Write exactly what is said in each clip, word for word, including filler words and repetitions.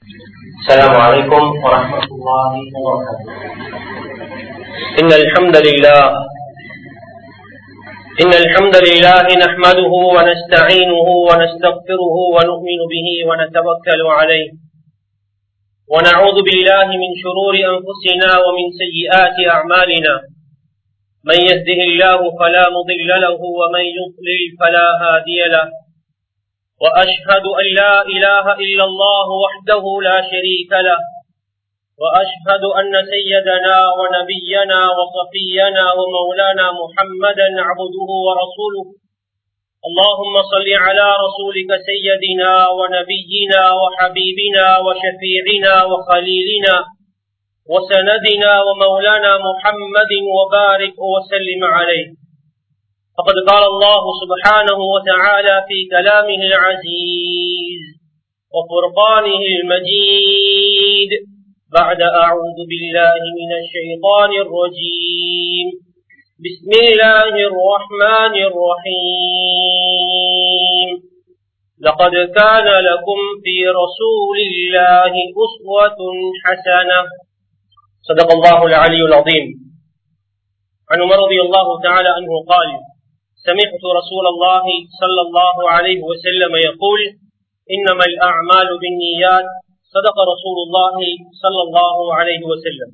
السلام عليكم ورحمة الله وبركاته. إن الحمد لله إن الحمد لله نحمده ونستعينه ونستغفره ونؤمن به ونتوكل عليه ونعوذ بالله من شرور أنفسنا ومن سيئات أعمالنا. من يهده الله فلا مضل له ومن يضلل فلا هادي له. وأشهد أن لا إله إلا الله وحده لا شريك له. وأشهد أن سيدنا ونبينا وصفينا ومولانا محمدا عبده ورسوله. اللهم صل على رسولك سيدنا ونبينا وحبيبنا وشفيعنا وخليلنا وسندنا ومولانا محمد وبارك وسلم عليه. فقد قال الله سبحانه وتعالى في كلامه العزيز وفرقانه المجيد بعد أعوذ بالله من الشيطان الرجيم. بسم الله الرحمن الرحيم. لقد كان لكم في رسول الله أسوة حسنة. صدق الله العلي العظيم. عن عمر رضي الله تعالى عنه قال: سمعت رسول الله صلى الله عليه وسلم يقول: إنما الأعمال بالنيات. صدق رسول الله صلى الله عليه وسلم.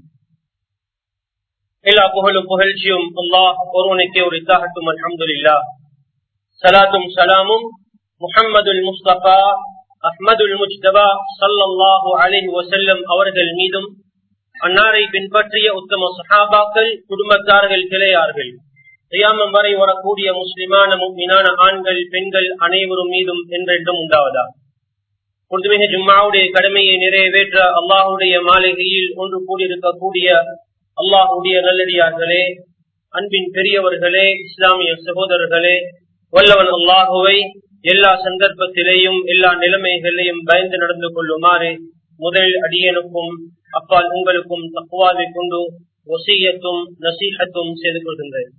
எல்லா புகழும் புகழ்ச்சியும் அல்லாஹ் ஒருவனுக்கே உரித்தாகட்டும். அல்ஹம்துலில்லாஹ். ஸலாத்தும் ஸலாமும் முஹம்மதுல் முஸ்தபா அஹ்மதுல் முஜ்தபா ஸல்லல்லாஹு அலைஹி வஸல்லம் அவர்கள் மீதும், அன்னாரை பின்பற்றிய உத்தம சஹாபாக்கள், குடும்பத்தார்கள், கிளையார்கள், கியாமம் வரை வரக்கூடிய முஸ்லிமான முஃமினான ஆண்கள், பெண்கள் அனைவரும் மீதும் என்றென்றும் உண்டாவதா. பொறுத்துமிக ஜும்மாவுடைய கடமையை நிறைவேற்ற அல்லாஹுடைய மாளிகையில் ஒன்று கூடியிருக்கக்கூடிய அல்லாஹுடைய நல்லடியார்களே, அன்பின் பெரியவர்களே, இஸ்லாமிய சகோதரர்களே, வல்லவன் அல்லாஹுவை எல்லா சந்தர்ப்பத்திலேயும் எல்லா நிலைமைகளையும் பயந்து நடந்து கொள்ளுமாறு முதல் அடியனுக்கும் அப்பால் உங்களுக்கும் தக்வாவை கொண்டு வசியத்தும் நசீஹத்தும் செய்து கொள்கின்றேன்.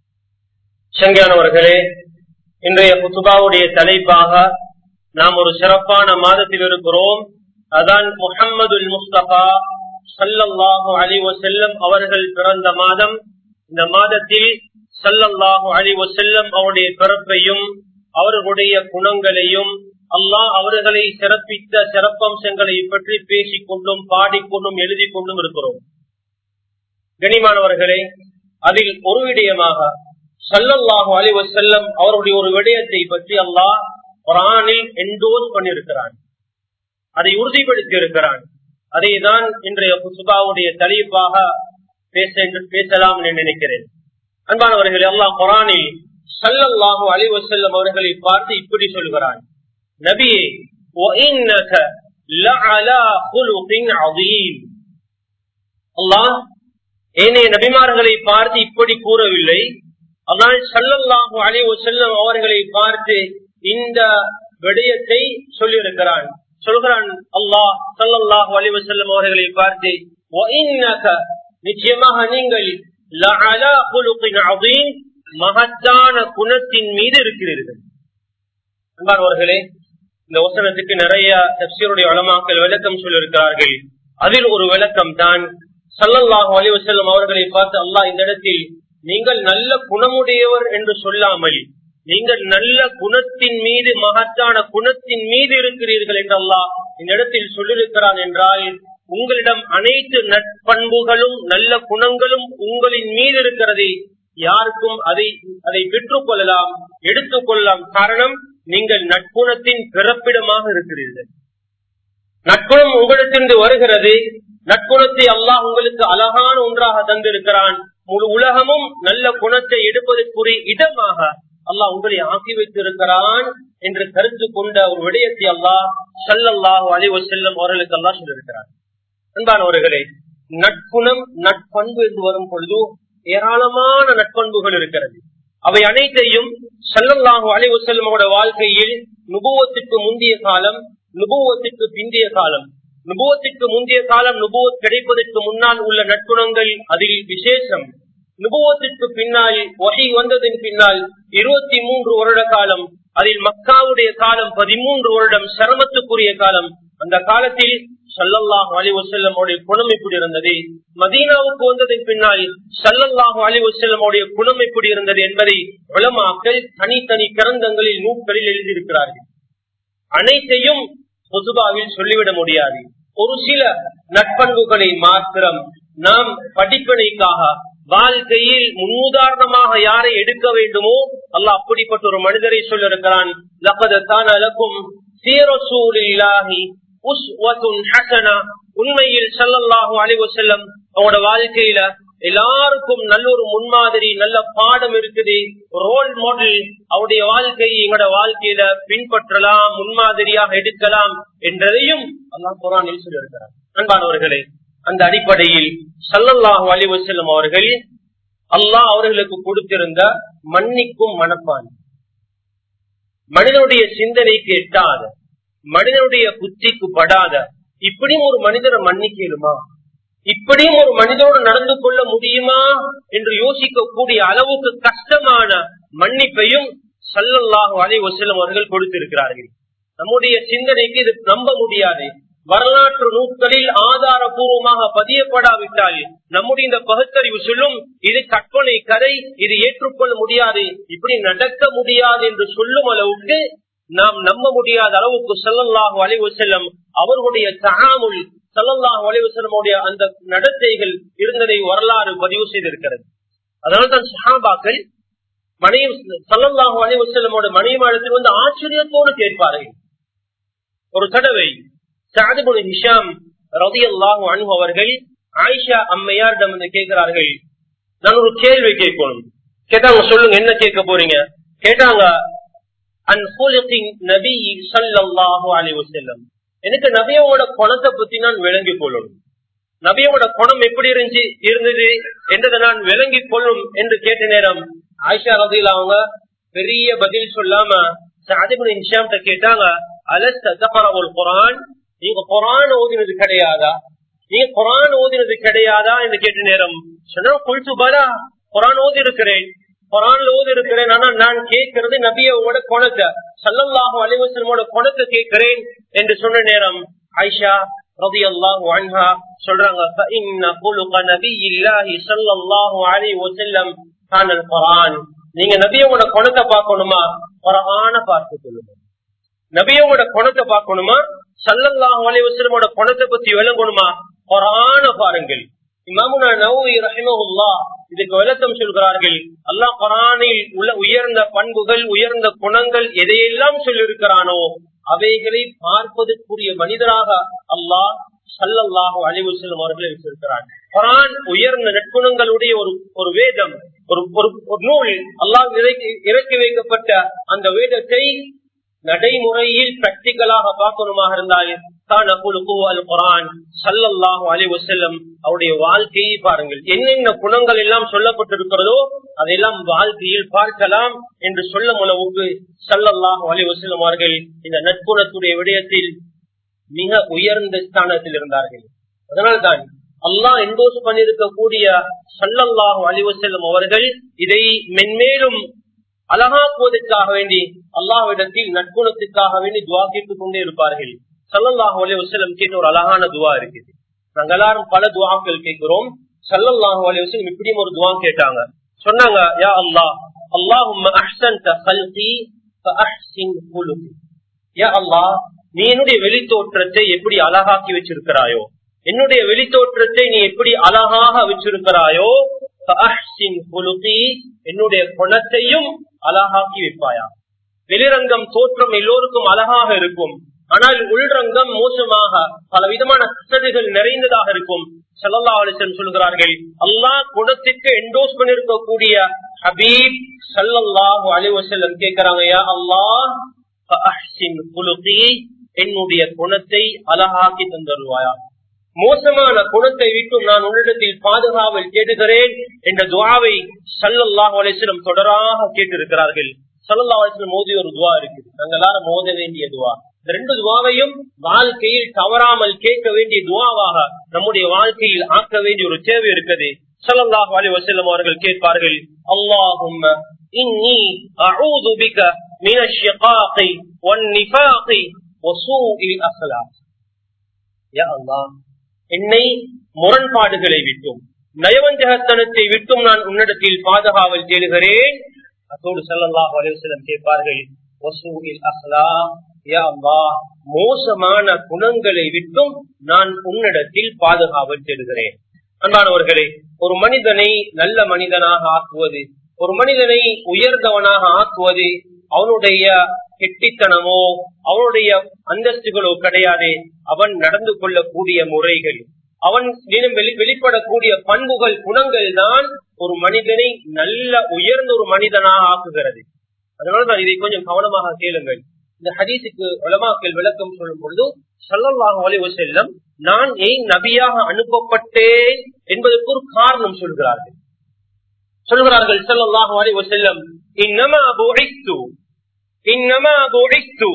சங்கியானவர்களே, இன்றைய குத்துபாவுடைய தலைப்பாக நாம் ஒரு சிறப்பான மாதத்தில் இருக்கிறோம். அதான் முஹம்மதுல் முஸ்தபா ஸல்லல்லாஹு அலைஹி வஸல்லம் அவர்கள் பிறந்த மாதம். இந்த மாதத்தில் ஸல்லல்லாஹு அலைஹி வஸல்லம் அவருடைய பிறப்பையும் அவர்களுடைய குணங்களையும் அல்லாஹ் அவர்களை சிறப்பித்த சிறப்பம்சங்களை பற்றி பேசிக் கொண்டும் பாடிக்கொண்டும் எழுதி கொண்டும் இருக்கிறோம். கனிமானவர்களே, அதில் ஒரு விடயமாக ஸல்லல்லாஹு அலைஹி வஸல்லம் அவருடைய ஒரு விடயத்தை பற்றி அல்லாஹ் குர்ஆனில் என்டோஸ் பண்ணியிருக்கிறான், அதை உறுதிப்படுத்தி இருக்கிறான். அதை தான் இன்றைய குத்பாவுடைய தலைப்பாக பேச பேசலாம் என்று நினைக்கிறேன். அன்பானவர்களே, அல்லாஹ் குர்ஆனில் ஸல்லல்லாஹு அலைஹி வஸல்லம் அவர்களை பார்த்து இப்படி சொல்கிறான்: நபியே, வஇன்னக லஅலா குலுகின் அதீம். அல்லாஹ் ஏனைய நபிமார்களை பார்த்து இப்படி கூறவில்லை. ஆனால் ஸல்லல்லாஹு அலைஹி வஸல்லம் அவர்களை பார்த்து இந்த விடயத்தை சொல்லியிருக்கிறான். சொல்கிறான் அல்லாஹ் ஸல்லல்லாஹு அலைஹி வஸல்லம் அவர்களை பார்த்து, வஇன்னக நிச்சயமாக நீங்கள் லஅலா குலுகின் அதீம், மகத்தான குணத்தின் மீது இருக்கிறீர்கள். அன்பானவர்களே, இந்த வசனத்துக்கு நிறைய தஃசீருடைய உலமாக்கள் விளக்கம் சொல்லியிருக்கிறார்கள். அதில் ஒரு விளக்கம் தான் ஸல்லல்லாஹு அலைஹி வஸல்லம் அவர்களை பார்த்து அல்லாஹ் இந்த இடத்தில் நீங்கள் நல்ல குணமுடையவர் என்று சொல்லாமல், நீங்கள் நல்ல குணத்தின் மீது, மகத்தான குணத்தின் மீது இருக்கிறீர்கள் என்று அல்லாஹ் இந்த இடத்தில் சொல்லியிருக்கிறான் என்றால், உங்களிடம் அனைத்து நற்பண்புகளும் நல்ல குணங்களும் உங்களின் மீது இருக்கிறது. யாருக்கும் அதை அதை பெற்றுக் கொள்ளலாம், எடுத்துக் கொள்ளலாம். காரணம், நீங்கள் நற்குணத்தின் பிறப்பிடமாக இருக்கிறீர்கள். நற்குணம் உங்களிடத்திலிருந்து வருகிறது. நற்குணத்தை அல்லாஹ் உங்களுக்கு அழகான ஒன்றாக தந்திருக்கிறான். முழு உலகமும் நல்ல குணத்தை எடுப்பதற்குரிய இடமாக அல்லாஹ் உங்களை ஆக்கி வைத்திருக்கிறான் என்று கருத்து கொண்ட ஒரு விடயத்தை அல்லாஹ் ஸல்லல்லாஹு அலைஹி வஸல்லம் அவர்களுக்கு அல்லாஹ் சொல்லியிருக்கிறார். அன்பானவர்களே, நற்குணம் நற்பண்பு என்று வரும் பொழுது ஏராளமான நற்பண்புகள் இருக்கிறது. அவை அனைத்தையும் ஸல்லல்லாஹு அலைஹி வஸல்லம் அவருடைய வாழ்க்கையில் நுபுவத்துக்கு முந்தைய காலம், நுபுவத்துக்கு பிந்தைய காலம், நுபுவத்துக்கு முந்தைய காலம் நுபுவத் கிடைப்பதற்கு முன்னால் உள்ள நற்குணங்கள் அதில் விசேஷம். நுபுவத்திற்கு பின்னால் வஹி வந்ததின் பின்னால் இருபத்தி மூன்று வருட காலம் அதில் மக்காவுடைய காலம் பதிமூன்று வருடம் சிரமத்துக்குரிய காலம். அந்த காலத்தில் ஸல்லல்லாஹு அலைஹி வஸல்லம் உடைய குணம் எப்படி இருந்தது, மதீனாவுக்கு வந்ததன் பின்னால் ஸல்லல்லாஹு அலைஹி வஸல்லம் உடைய குணம் எப்படி இருந்தது என்பதை உலமாக்கள் தனித்தனி கிரந்தங்களில் நூல்களில் எழுதியிருக்கிறார்கள். அனைத்தையும் பொதுவாவில் சொல்லிவிட முடியாது. ஒரு சில நட்பண்புகளை மாத்திரம் நாம் படிப்பனைக்காக வாழ்க்கையில் முன்னுதாரணமாக யாரை எடுக்க வேண்டுமோ அல்லாஹ் அப்படிப்பட்ட ஒரு மனிதரை சொல்லிருக்கிறான். லகத் கான லகும் ஃபீ ரசூலில்லாஹி உஸ்வத்துன் ஹஸனா. உண்மையில் ஸல்லல்லாஹு அலைஹி வஸல்லம் அவரோட வாழ்க்கையில எல்லாருக்கும் நல்ல ஒரு முன்மாதிரி, நல்ல பாடம் இருக்குது, ரோல் மாடல். அவருடைய வாழ்க்கையை எங்களோட வாழ்க்கையில பின்பற்றலாம், முன்மாதிரியாக எடுக்கலாம் என்றதையும் அல்லாஹ் குர்ஆனில் சொல்லியிருக்கிறார். அன்பானவர்களே, அந்த அடிப்படையில் ஸல்லல்லாஹு அலைஹி வஸல்லம் அவர்கள் அல்லாஹ் அவர்களுக்கு கொடுத்திருந்த மன்னிக்கும் மனப்பான், மனிதனுடைய சிந்தனைக்கு எட்டாத, மனிதனுடைய புத்திக்கு படாத, இப்படியும் ஒரு மனிதரை மன்னிக்கலுமா, இப்படியும் ஒரு மனிதனோடு நடந்து கொள்ள முடியுமா என்று யோசிக்கக்கூடிய அளவுக்கு கஷ்டமான மன்னிப்பையும் ஸல்லல்லாஹு அலைஹி வஸல்லம் அவர்கள் கொடுத்திருக்கிறார்கள். நம்முடைய சிந்தனைக்கு இது நம்ப முடியாது. வரலாற்று நூல்களில் ஆதாரபூர்வமாக பதியப்படாவிட்டால் நம்முடைய இந்த பகுத்தறிவு சொல்லும் இது கற்பனை கதை, இது ஏற்றுக்கொள்ள முடியாது, இப்படி நடக்க முடியாது என்று சொல்லும் அளவுக்கு நாம் நம்ப முடியாத அளவுக்கு ஸல்லல்லாஹு அலைஹி வஸல்லம் அவர்களுடைய தஆமுல், ஸல்லல்லாஹு அலைஹி வஸல்லம் உடைய அந்த நடத்தைகள் இருந்ததை வரலாறு பதிவு செய்திருக்கிறது. அதனால்தான் சஹாபாக்கள் மனைவி ஸல்லல்லாஹு அலைஹி வஸல்லமோட மனைவிமாரிடத்தில் வந்து ஆச்சரியத்தோடு கேட்பார்கள். ஒரு தடவை சஅத் இப்னு ஹிஷாம் ரலியல்லாஹு அன்ஹு அவர்கள் ஆயிஷா அம்மையாரிடம் வந்து கேட்கிறார்கள், நான் ஒரு கேள்வி கேட்கணும். கேட்டாங்க, சொல்லுங்க என்ன கேட்க போறீங்க கேட்டாங்க. அன் ஹுலுகின் நபி ஸல்லல்லாஹு அலைஹி வஸல்லம், எனக்கு நபியோட குணத்தை பத்தி நான் விளங்கிக் கொள்ளணும், நபியோட குணம் எப்படி இருந்துச்சு இருந்தது என்றதை நான் விளங்கிக் கொள்ளும் என்று கேட்ட நேரம் ஆயிஷா ரலியல்லாஹு அவங்க பெரிய பதில் சொல்லாம சஅத் இப்னு ஹிஷாம் கிட்ட கேட்டாங்க, அலஸ்த தக்ரவுல் குர்ஆன், நீங்க குர்ஆன் ஓதினது கிடையாதா, நீங்க குர்ஆன் ஓதினது கிடையாதா என்று கேட்ட நேரம் சொன்னா, குல்து பலா, குர்ஆன் ஓதி இருக்கிறேன், குர்ஆன்ல ஓதி இருக்கிறேன், ஆனா நான் கேட்கிறது நபியோட குணத்தை, ஸல்லல்லாஹு அலைஹி வஸல்லமோட குணத்தை கேட்கிறேன் என்று சொன்ன நேரம் ஆயிஷா ரலியல்லாஹு அன்ஹா சொல்றாங்க, ஃபஇன்ன குலுக நபியில்லாஹி ஸல்லல்லாஹு அலைஹி வஸல்லம் கானல் குர்ஆன். நீங்க நபியோட குணத்தை பார்க்கணுமா, குர்ஆனை பார்த்து கொள்ளுங்க. நபியோட குணத்தை பார்க்கணுமா, ஸல்லல்லாஹு அலைஹி வஸல்லமோட குணத்தை பத்தி விளங்கணுமா, குர்ஆனை பாருங்கள். இமாமுனா நவவி ரஹிமஹுல்லாஹ் இதுக்கு விளக்கம் சொல்கிறார்கள். அல்லாஹ் குர்ஆனில் உள்ள உயர்ந்த பண்புகள், உயர்ந்த குணங்கள் எதையெல்லாம் சொல்லியிருக்கிறானோ அவைகளை பார்ப்பதற்குரிய மனிதராக அல்லாஹ் ஸல்லல்லாஹு அலைஹி வஸல்லம் அவர்களை வைத்திருக்கிறார். குர்ஆன் உயர்ந்த நற்குணங்களுடைய ஒரு ஒரு வேதம், ஒரு ஒரு நூல். அல்லாஹ் இறக்கி வைக்கப்பட்ட அந்த வேதத்தை நடைமுறையில் பிராக்டிகலாக பார்க்கணுமாக இருந்தால் குர்ஆன் ஸல்லல்லாஹு அலைஹி வஸல்லம் அவருடைய வாழ்க்கையை பாருங்கள். என்னென்ன குணங்கள் எல்லாம் சொல்லப்பட்டிருக்கிறதோ அதெல்லாம் வாழ்க்கையில் பார்க்கலாம் என்று சொல்லும் அளவுக்கு ஸல்லல்லாஹு அலைஹி வஸல்லம் அவர்கள் இந்த நற்குணத்துடைய விடயத்தில் மிக உயர்ந்த ஸ்தானத்தில் இருந்தார்கள். அதனால்தான் அல்லாஹ் என்டோஸ் பண்ணிருக்கக்கூடிய ஸல்லல்லாஹு அலைஹி வஸல்லம் அவர்கள் இதை மென்மேலும் அழகாக்குவதற்காக வேண்டி அல்லாஹ்விடத்தில் நற்குணத்துக்காக வேண்டி துவா கேட்டுக் கொண்டே இருப்பார்கள். ஸல்லல்லாஹு அலைஹி வஸல்லம் கேட்ட ஒரு அழகான துவா இருக்குது. நாங்க எல்லாரும் பல துவாக்கள் கேட்கிறோம். ஸல்லல்லாஹு அலைஹி வஸல்லம் இப்படியும் ஒரு துவா கேட்டாங்க. சொன்னாங்க, யா அல்லாஹ், அல்லாஹும்ம அஹ்ஸன்த கல்கி ஃபஅஹ்ஸின் குலுகி. யா அல்லாஹ், நீ என்னுடைய வெளித்தோற்றத்தை எப்படி அழகாக்கி வச்சிருக்கிறாயோ, என்னுடைய வெளித்தோற்றத்தை நீ எப்படி அழகாக வச்சிருக்கிறாயோ, ஃபஅஹ்ஸின் குலுகி, என்னுடைய குணத்தையும் அழகாக்கி வைப்பாயா. வெளிரங்கம் தோற்றம் எல்லோருக்கும் அழகாக இருக்கும், ஆனால் உள்ரங்கம் மோசமாக பல விதமான கசடுகள் நிறைந்ததாக இருக்கும். ஸல்லல்லாஹு அலைஹி வஸல்லம் சொல்கிறார்கள், அல்லாஹ் குணத்திற்கு என்டோஸ் பண்ணிருக்கக்கூடிய ஹபீப் ஸல்லல்லாஹு அலைஹி வஸல்லம் கேட்கிறாங்க, யா அல்லாஹ் ஃபஅஹ்ஸின் குலுகி, என்னுடைய குணத்தை அழகாக்கி தந்தருவாயா. மோசமான குணத்தை விட்டும் நான் உன்னிடத்தில் பாதுகாவல் கேட்டுகிறேன் என்ற துஆவை ஸல்லல்லாஹு அலைஹி வஸல்லம் தொடராக கேட்டிருக்கிறார்கள். ஸல்லல்லாஹு அலைஹி வஸல்லம் மோதிய ஒரு துஆ இருக்குது, நாங்கள் எல்லாரும் மோத வேண்டிய துஆ. இந்த ரெண்டு துஆவையும் வாழ்க்கையில் தவறாமல் கேட்க வேண்டிய துஆவாக நம்முடைய வாழ்க்கையில் ஆக்க வேண்டிய ஒரு தேவை இருக்குது. ஸல்லல்லாஹு அலைஹி வஸல்லம் அவர்கள் கேட்பார்கள், அல்லாஹும்ம இன்னி அஊது பிக من الشقاق والنفاق وسوء الأخلاق. يا الله என்னை முரண்பாடுகளை விட்டும் நயவஞ்சகத்தனத்தை விட்டும் நான் உன்னிடத்தில் பாதுகாவல் தேடுகிறேன். அதோடு ஸல்லல்லாஹு அலைஹி வஸல்லம் கேட்பார்கள், வஸூஇல் அக்லாக், யா அல்லாஹ் மோசமான குணங்களை விட்டும் நான் உன்னிடத்தில் பாதுகாவல் தேடுகிறேன். அன்பானவர்களே, ஒரு மனிதனை நல்ல மனிதனாக ஆக்குவது, ஒரு மனிதனை உயர்ந்தவனாக ஆக்குவது அவனுடைய கெட்டித்தனமோ அவனுடைய அந்தஸ்துகளோ கிடையாது. அவன் நடந்து கொள்ளக்கூடிய முறைகள், அவன் வெளிப்படக்கூடிய பண்புகள், குணங்கள் தான் ஒரு மனிதனை நல்ல உயர்ந்த ஒரு மனிதனாக ஆக்குகிறது. அதனால்தான் இதை கொஞ்சம் கவனமாக கேளுங்கள். இந்த ஹதீஸுக்கு உலமாக்கள் விளக்கம் சொல்லும் பொழுது ஸல்லல்லாஹு அலைஹி வஸல்லம் நான் ஏன் நபியாக அனுப்பப்பட்டேன் என்பதற்கு ஒரு காரணம் சொல்கிறார்கள். சொல்கிறார்கள் ஸல்லல்லாஹு அலைஹி வஸல்லம், இன்னமா புஇஸ்து இன்னமா புஇஸ்து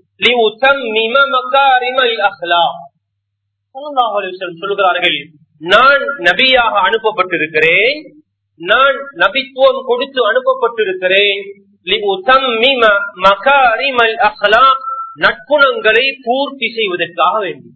லியுதம்மிம மகாரிமல் அக்லாக். ஸல்லல்லாஹு அலைஹி வஸல்லம் சொல்கிறார்கள், நான் நபியாக அனுப்பப்பட்டிருக்கிறேன், நான் நபித்துவம் கொடுத்து அனுப்பப்பட்டிருக்கிறேன், லியுதம்மிம மகாரிமல் அக்லாக், நற்குணங்களை பூர்த்தி செய்வதற்காக வேண்டி.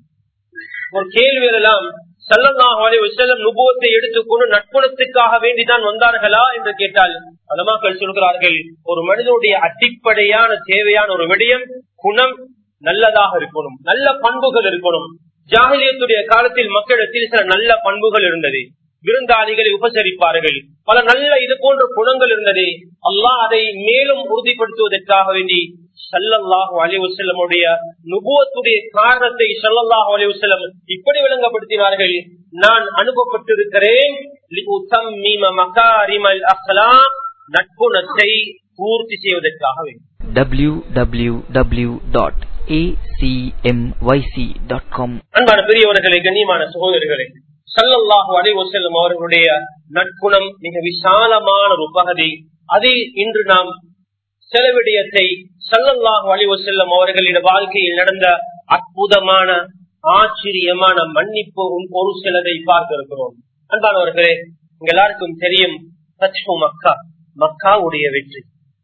ஒரு கேள்வி எல்லாம், ஸல்லல்லாஹு அலைஹி வஸல்லம் நுபுவத்தை எடுத்துக்கொண்டு நற்குணத்துக்காக வேண்டிதான் வந்தார்களா என்று கேட்டால் உலமாக்கள் சொல்கிறார்கள், ஒரு மனிதனுடைய அடிப்படையான தேவையான ஒரு விடயம் குணம் நல்லதாக இருக்கணும், நல்ல பண்புகள் இருக்கணும். ஜாஹிலியத்துடைய காலத்தில் மக்களிடத்தில் சில நல்ல பண்புகள் இருந்தது. விருந்தாளிகளை உபசரிப்பார்கள், பல நல்ல இது போன்ற குணங்கள் இருந்தது. அல்லாஹ் அதை மேலும் உறுதிப்படுத்துவதற்காக வேண்டி ஸல்லல்லாஹு அலைஹி வஸல்லமுடைய நுபுவத்துடைய காரணத்தை ஸல்லல்லாஹு அலைஹி வஸல்லம் இப்படி விளங்கப்படுத்தினார்கள், நான் அனுப்பப்பட்டிருக்கிறேன் லியுதம்மிம மகாரிமல் அக்லாக், நற்குணத்தை பூர்த்தி செய்வதற்காக வேண்டி. W W W dot A C M Y C dot com. அன்பான பெரியவர்களே, கண்ணியமான சகோதரர்களே, ஸல்லல்லாஹு அலைஹி வஸல்லம் அவர்களுடைய நற்குணம் மிக விசாலமான ஒரு பகுதி. அதில் இன்று நாம் சில விடயத்தை ஸல்லல்லாஹு அலைஹி வஸல்லம் அவர்களின் வாழ்க்கையில் நடந்த அற்புதமான ஆச்சரியமான மன்னிப்பு ஒரு சிலதை பார்க்க இருக்கிறோம். அன்பானவர்களே, எல்லாருக்கும் தெரியும் ஃபத்ஹு மக்கா, மக்காவுடைய வெற்றி.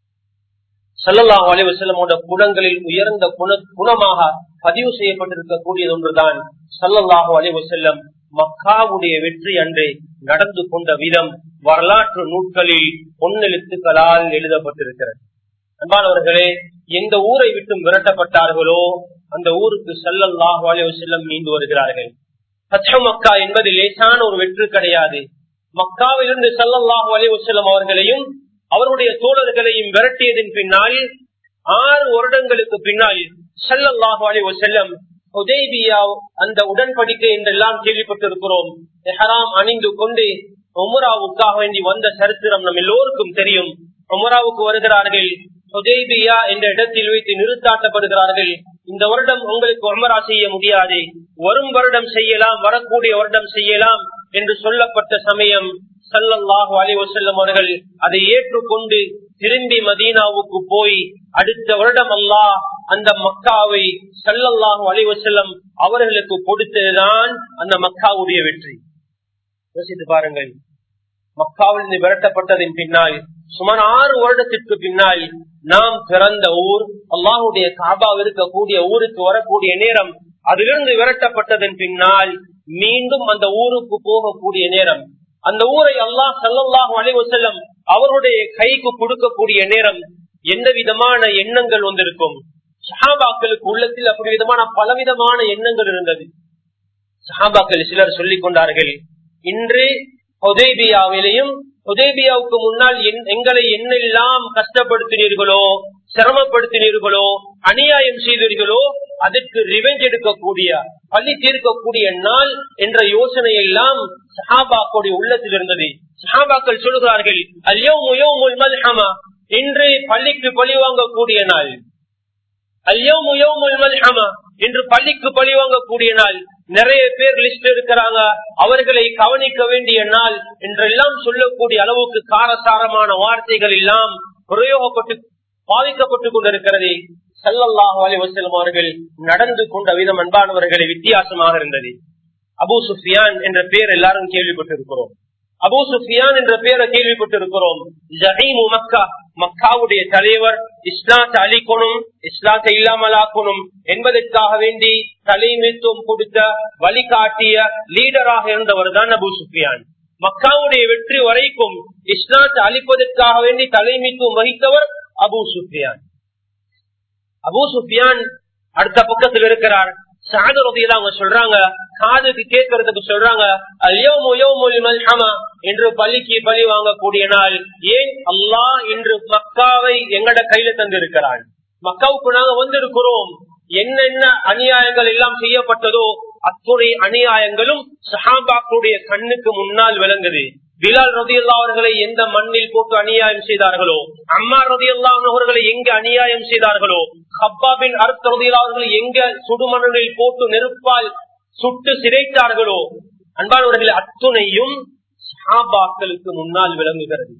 ஸல்லல்லாஹு அலைஹி வஸல்லம் குணங்களில் உயர்ந்த குணமாக பதிவு செய்யப்பட்டிருக்கக்கூடியது ஒன்றுதான் ஸல்லல்லாஹு அலைஹி வஸல்லம் மக்காவுடைய வெற்றி அன்று நடந்து கொண்ட விதம் வரலாற்று நூல்களில் பொன்னெழுத்துக்களால் எழுதப்பட்டிருக்கிறது. அன்பானவர்களே, எந்த ஊரை விட்டும் விரட்டப்பட்டார்களோ அந்த ஊருக்கு ஸல்லல்லாஹு அலைஹி வஸல்லம் மீண்டு வருகிறார்கள். ஃபத்ஹு மக்கா என்பது லேசான ஒரு வெற்றி கிடையாது. மக்காவிலிருந்து ஸல்லல்லாஹு அலைஹி வஸல்லம் அவர்களையும் அவருடைய தோழர்களையும் விரட்டியதன் பின்னால் ஆறு வருடங்களுக்கு பின்னால் ஸல்லல்லாஹு அலைஹி வஸல்லம் ஹுதைபியா அந்த உடன்படிக்கை என்றெல்லாம் கேள்விப்பட்டிருக்கிறோம். இஹ்ராம் அணிந்து கொண்டு உம்ராவுக்காக வேண்டி வந்த சரித்திரம் நம் எல்லோருக்கும் தெரியும். உம்ராவுக்கு வருகிறார்கள், ஹுதைபியா என்ற இடத்தில் வைத்து நிறுத்தாட்டப்படுகிறார்கள். இந்த வருடம் உங்களுக்கு உம்ரா செய்ய முடியாது, வரும் வருடம் செய்யலாம், வரக்கூடிய வருடம் செய்யலாம் என்று சொல்லப்பட்ட சமயம் ஸல்லல்லாஹு அலைஹி வஸல்லம் அவர்கள் அதை ஏற்றுக்கொண்டு திரும்பி மதீனாவுக்கு போய் அடுத்த வருடம் அல்லாஹ் அந்த மக்காவை ஸல்லல்லாஹு அலைஹி வஸல்லம் அவர்களுக்கு கொடுத்ததுதான் அந்த மக்காவுடைய வெற்றி. யோசித்து பாருங்கள், மக்காவிலிருந்து விரட்டப்பட்டதின் பின்னால் சுமார் ஆறு வருடத்திற்கு பின்னால் நாம் பிறந்த ஊர், அல்லாஹுடைய காபா இருக்கக்கூடிய ஊருக்கு வரக்கூடிய நேரம், அதிலிருந்து விரட்டப்பட்டதன் பின்னால் மீண்டும் அந்த ஊருக்கு போகக்கூடிய நேரம், அந்த ஊரை அல்லாஹ் ஸல்லல்லாஹு அலைஹி வஸல்லம் அவருடைய கைக்கு கொடுக்கக்கூடிய நேரம் எந்த விதமான எண்ணங்கள் வந்திருக்கும்? சஹாபாக்களுக்கு உள்ளத்தில் அப்படி விதமான பலவிதமான எண்ணங்கள் இருந்தது. சஹாபாக்கள் சிலர் சொல்லிக் கொண்டார்கள், இன்று ஹுதைபியாவிலையும் ஹுதைபியாவுக்கு முன்னால் எங்களை என்னெல்லாம் கஷ்டப்படுத்தினீர்களோ, சிரமப்படுத்தினீர்களோ, அநியாயம் செய்தீர்களோ, அதற்கு ரிவெஞ்ச் எடுக்கக்கூடிய, பள்ளி தீர்க்கக்கூடிய நாள் என்ற யோசனை எல்லாம் சஹாபாக்களுடைய உள்ளத்தில் இருந்தது. சஹாபாக்கள் சொல்கிறார்கள், அல்யௌமு யௌமுல் மல்ஹமா, இன்று பள்ளிக்கு பழி வாங்கக்கூடிய நாள். அல்யௌமு யௌமுல் மல்ஹமா, இன்று பள்ளிக்கு பழி வாங்கக்கூடிய நாள். நிறைய பேர் லிஸ்ட் இருக்கிறாங்க, அவர்களை கவனிக்க வேண்டிய நாள் என்றெல்லாம் சொல்லக்கூடிய அளவுக்கு காரசாரமான வார்த்தைகள் எல்லாம் பிரயோகப்பட்டு பாதிக்கப்பட்டுக் கொண்டிருக்கிறது. ஸல்லல்லாஹு அலைஹி வஸல்லம் அவர்கள் நடந்து கொண்ட விதம் அன்பானவர்களை வித்தியாசமாக இருந்தது. அபூ சுஃபியான் என்ற பெயர் எல்லாரும் கேள்விப்பட்டிருக்கிறோம். அபூ சுஃபியான் என்ற பெயரை கேள்விப்பட்டிருக்கிறோம். ஜஹீமு மக்கா, மக்காவுடைய தலைவர் இஸ்லாத்தை அழிக்கணும், இஸ்லாத்தை இல்லாமலாக்கணும் என்பதற்காக வேண்டி தலைமைத்துவம் கொடுத்த வழிகாட்டிய லீடராக இருந்தவர் தான் அபூ சுஃபியான். மக்காவுடைய வெற்றி வரைக்கும் இஸ்லாத்தை அழிப்பதற்காக வேண்டி தலைமைத்துவம் வகித்தவர் அபூ சுஃபியான். அபூ சுஃபியான் அடுத்த பக்கத்தில் இருக்கிறார். சாது ரலியல்லாஹு அன்ஹு சொல்றாங்க, காதுக்கு கேட்கறதுக்கு சொல்றாங்க, அல்யௌமு யௌமுல் மல்ஹமா, இன்று பலிக்கு பலி வாங்கக்கூடிய நாள். ஏன் அல்லாஹ் இன்று மக்காவை எங்கட கையில தந்திருக்கிறான். மக்காவுக்கு நாங்க வந்திருக்கிறோம். என்னென்ன அநியாயங்கள் எல்லாம் செய்யப்பட்டதோ அத்துறை அநியாயங்களும் சஹாபாக்களுடைய கண்ணுக்கு முன்னால் விளங்குது. பிலால் ரலியல்லாஹு அவர்களை எந்த மண்ணில் போட்டு அநியாயம் செய்தார்களோ, அம்மார் ரலியல்லாஹு அவர்களை எங்க அநியாயம் செய்தார்களோ, ஹப்பாபின் அர்த் ரலியல்லாஹு அவர்களை எங்க சுடுமணலில் போட்டு நெருப்பால் சுட்டு சிதைத்தார்களோ, அன்பானவர்கள் அத்துணையும் சஹாபாக்களுக்கு முன்னால் விளங்குகிறது.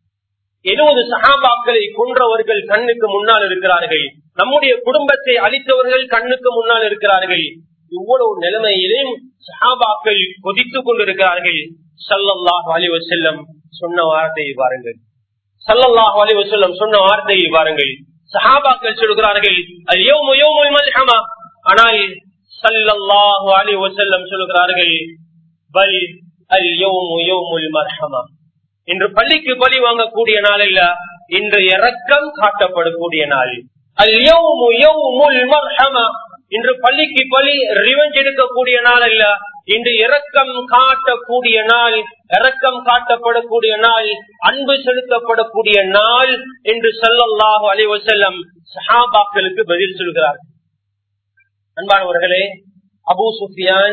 எழுபது சஹாபாக்களை கொன்றவர்கள் கண்ணுக்கு முன்னால் இருக்கிறார்கள். நம்முடைய குடும்பத்தை அழித்தவர்கள் கண்ணுக்கு முன்னால் இருக்கிறார்கள். இவ்வளவு நிலைமையிலும் சஹாபாக்கள் கொதித்துக் கொண்டிருக்கிறார்கள். ஸல்லல்லாஹு அலைஹி வஸல்லம் சொன்ன வார்த்தையை பாருங்கள். ஸல்லல்லாஹு அலைஹி வஸல்லம் சொன்ன வார்த்தையை பாருங்கள். சஹாபாக்கள் சொல்கிறார்கள், அல்-யௌமு யௌமுல் மல்ஹமா. ஆனால் ஸல்லல்லாஹு அலைஹி வஸல்லம் சொல்கிறார்கள், பல் அல்-யௌமு யௌமுல் மர்ஹமா. இன்று பள்ளிக்கு பலி வாங்கக்கூடிய நாள் அல்ல, இன்று இரக்கம் காட்டப்படக்கூடிய நாள். அல்-யௌமு யௌமுல் மர்ஹமா. இன்று பள்ளிக்கு பலி ரிவெஞ்ச் எடுக்கக்கூடிய நாள் அல்ல, இன்று இரக்கம் காட்டக்கூடிய நாள், இரக்கம் காட்டப்படக்கூடிய நாள், அன்பு செலுத்தப்படக்கூடிய நாள் என்று ஸல்லல்லாஹு அலைஹி வஸல்லம் சஹாபாக்களுக்கு பதில் சொல்கிறார். அன்பானவர்களே, அபூ சுஃபியான்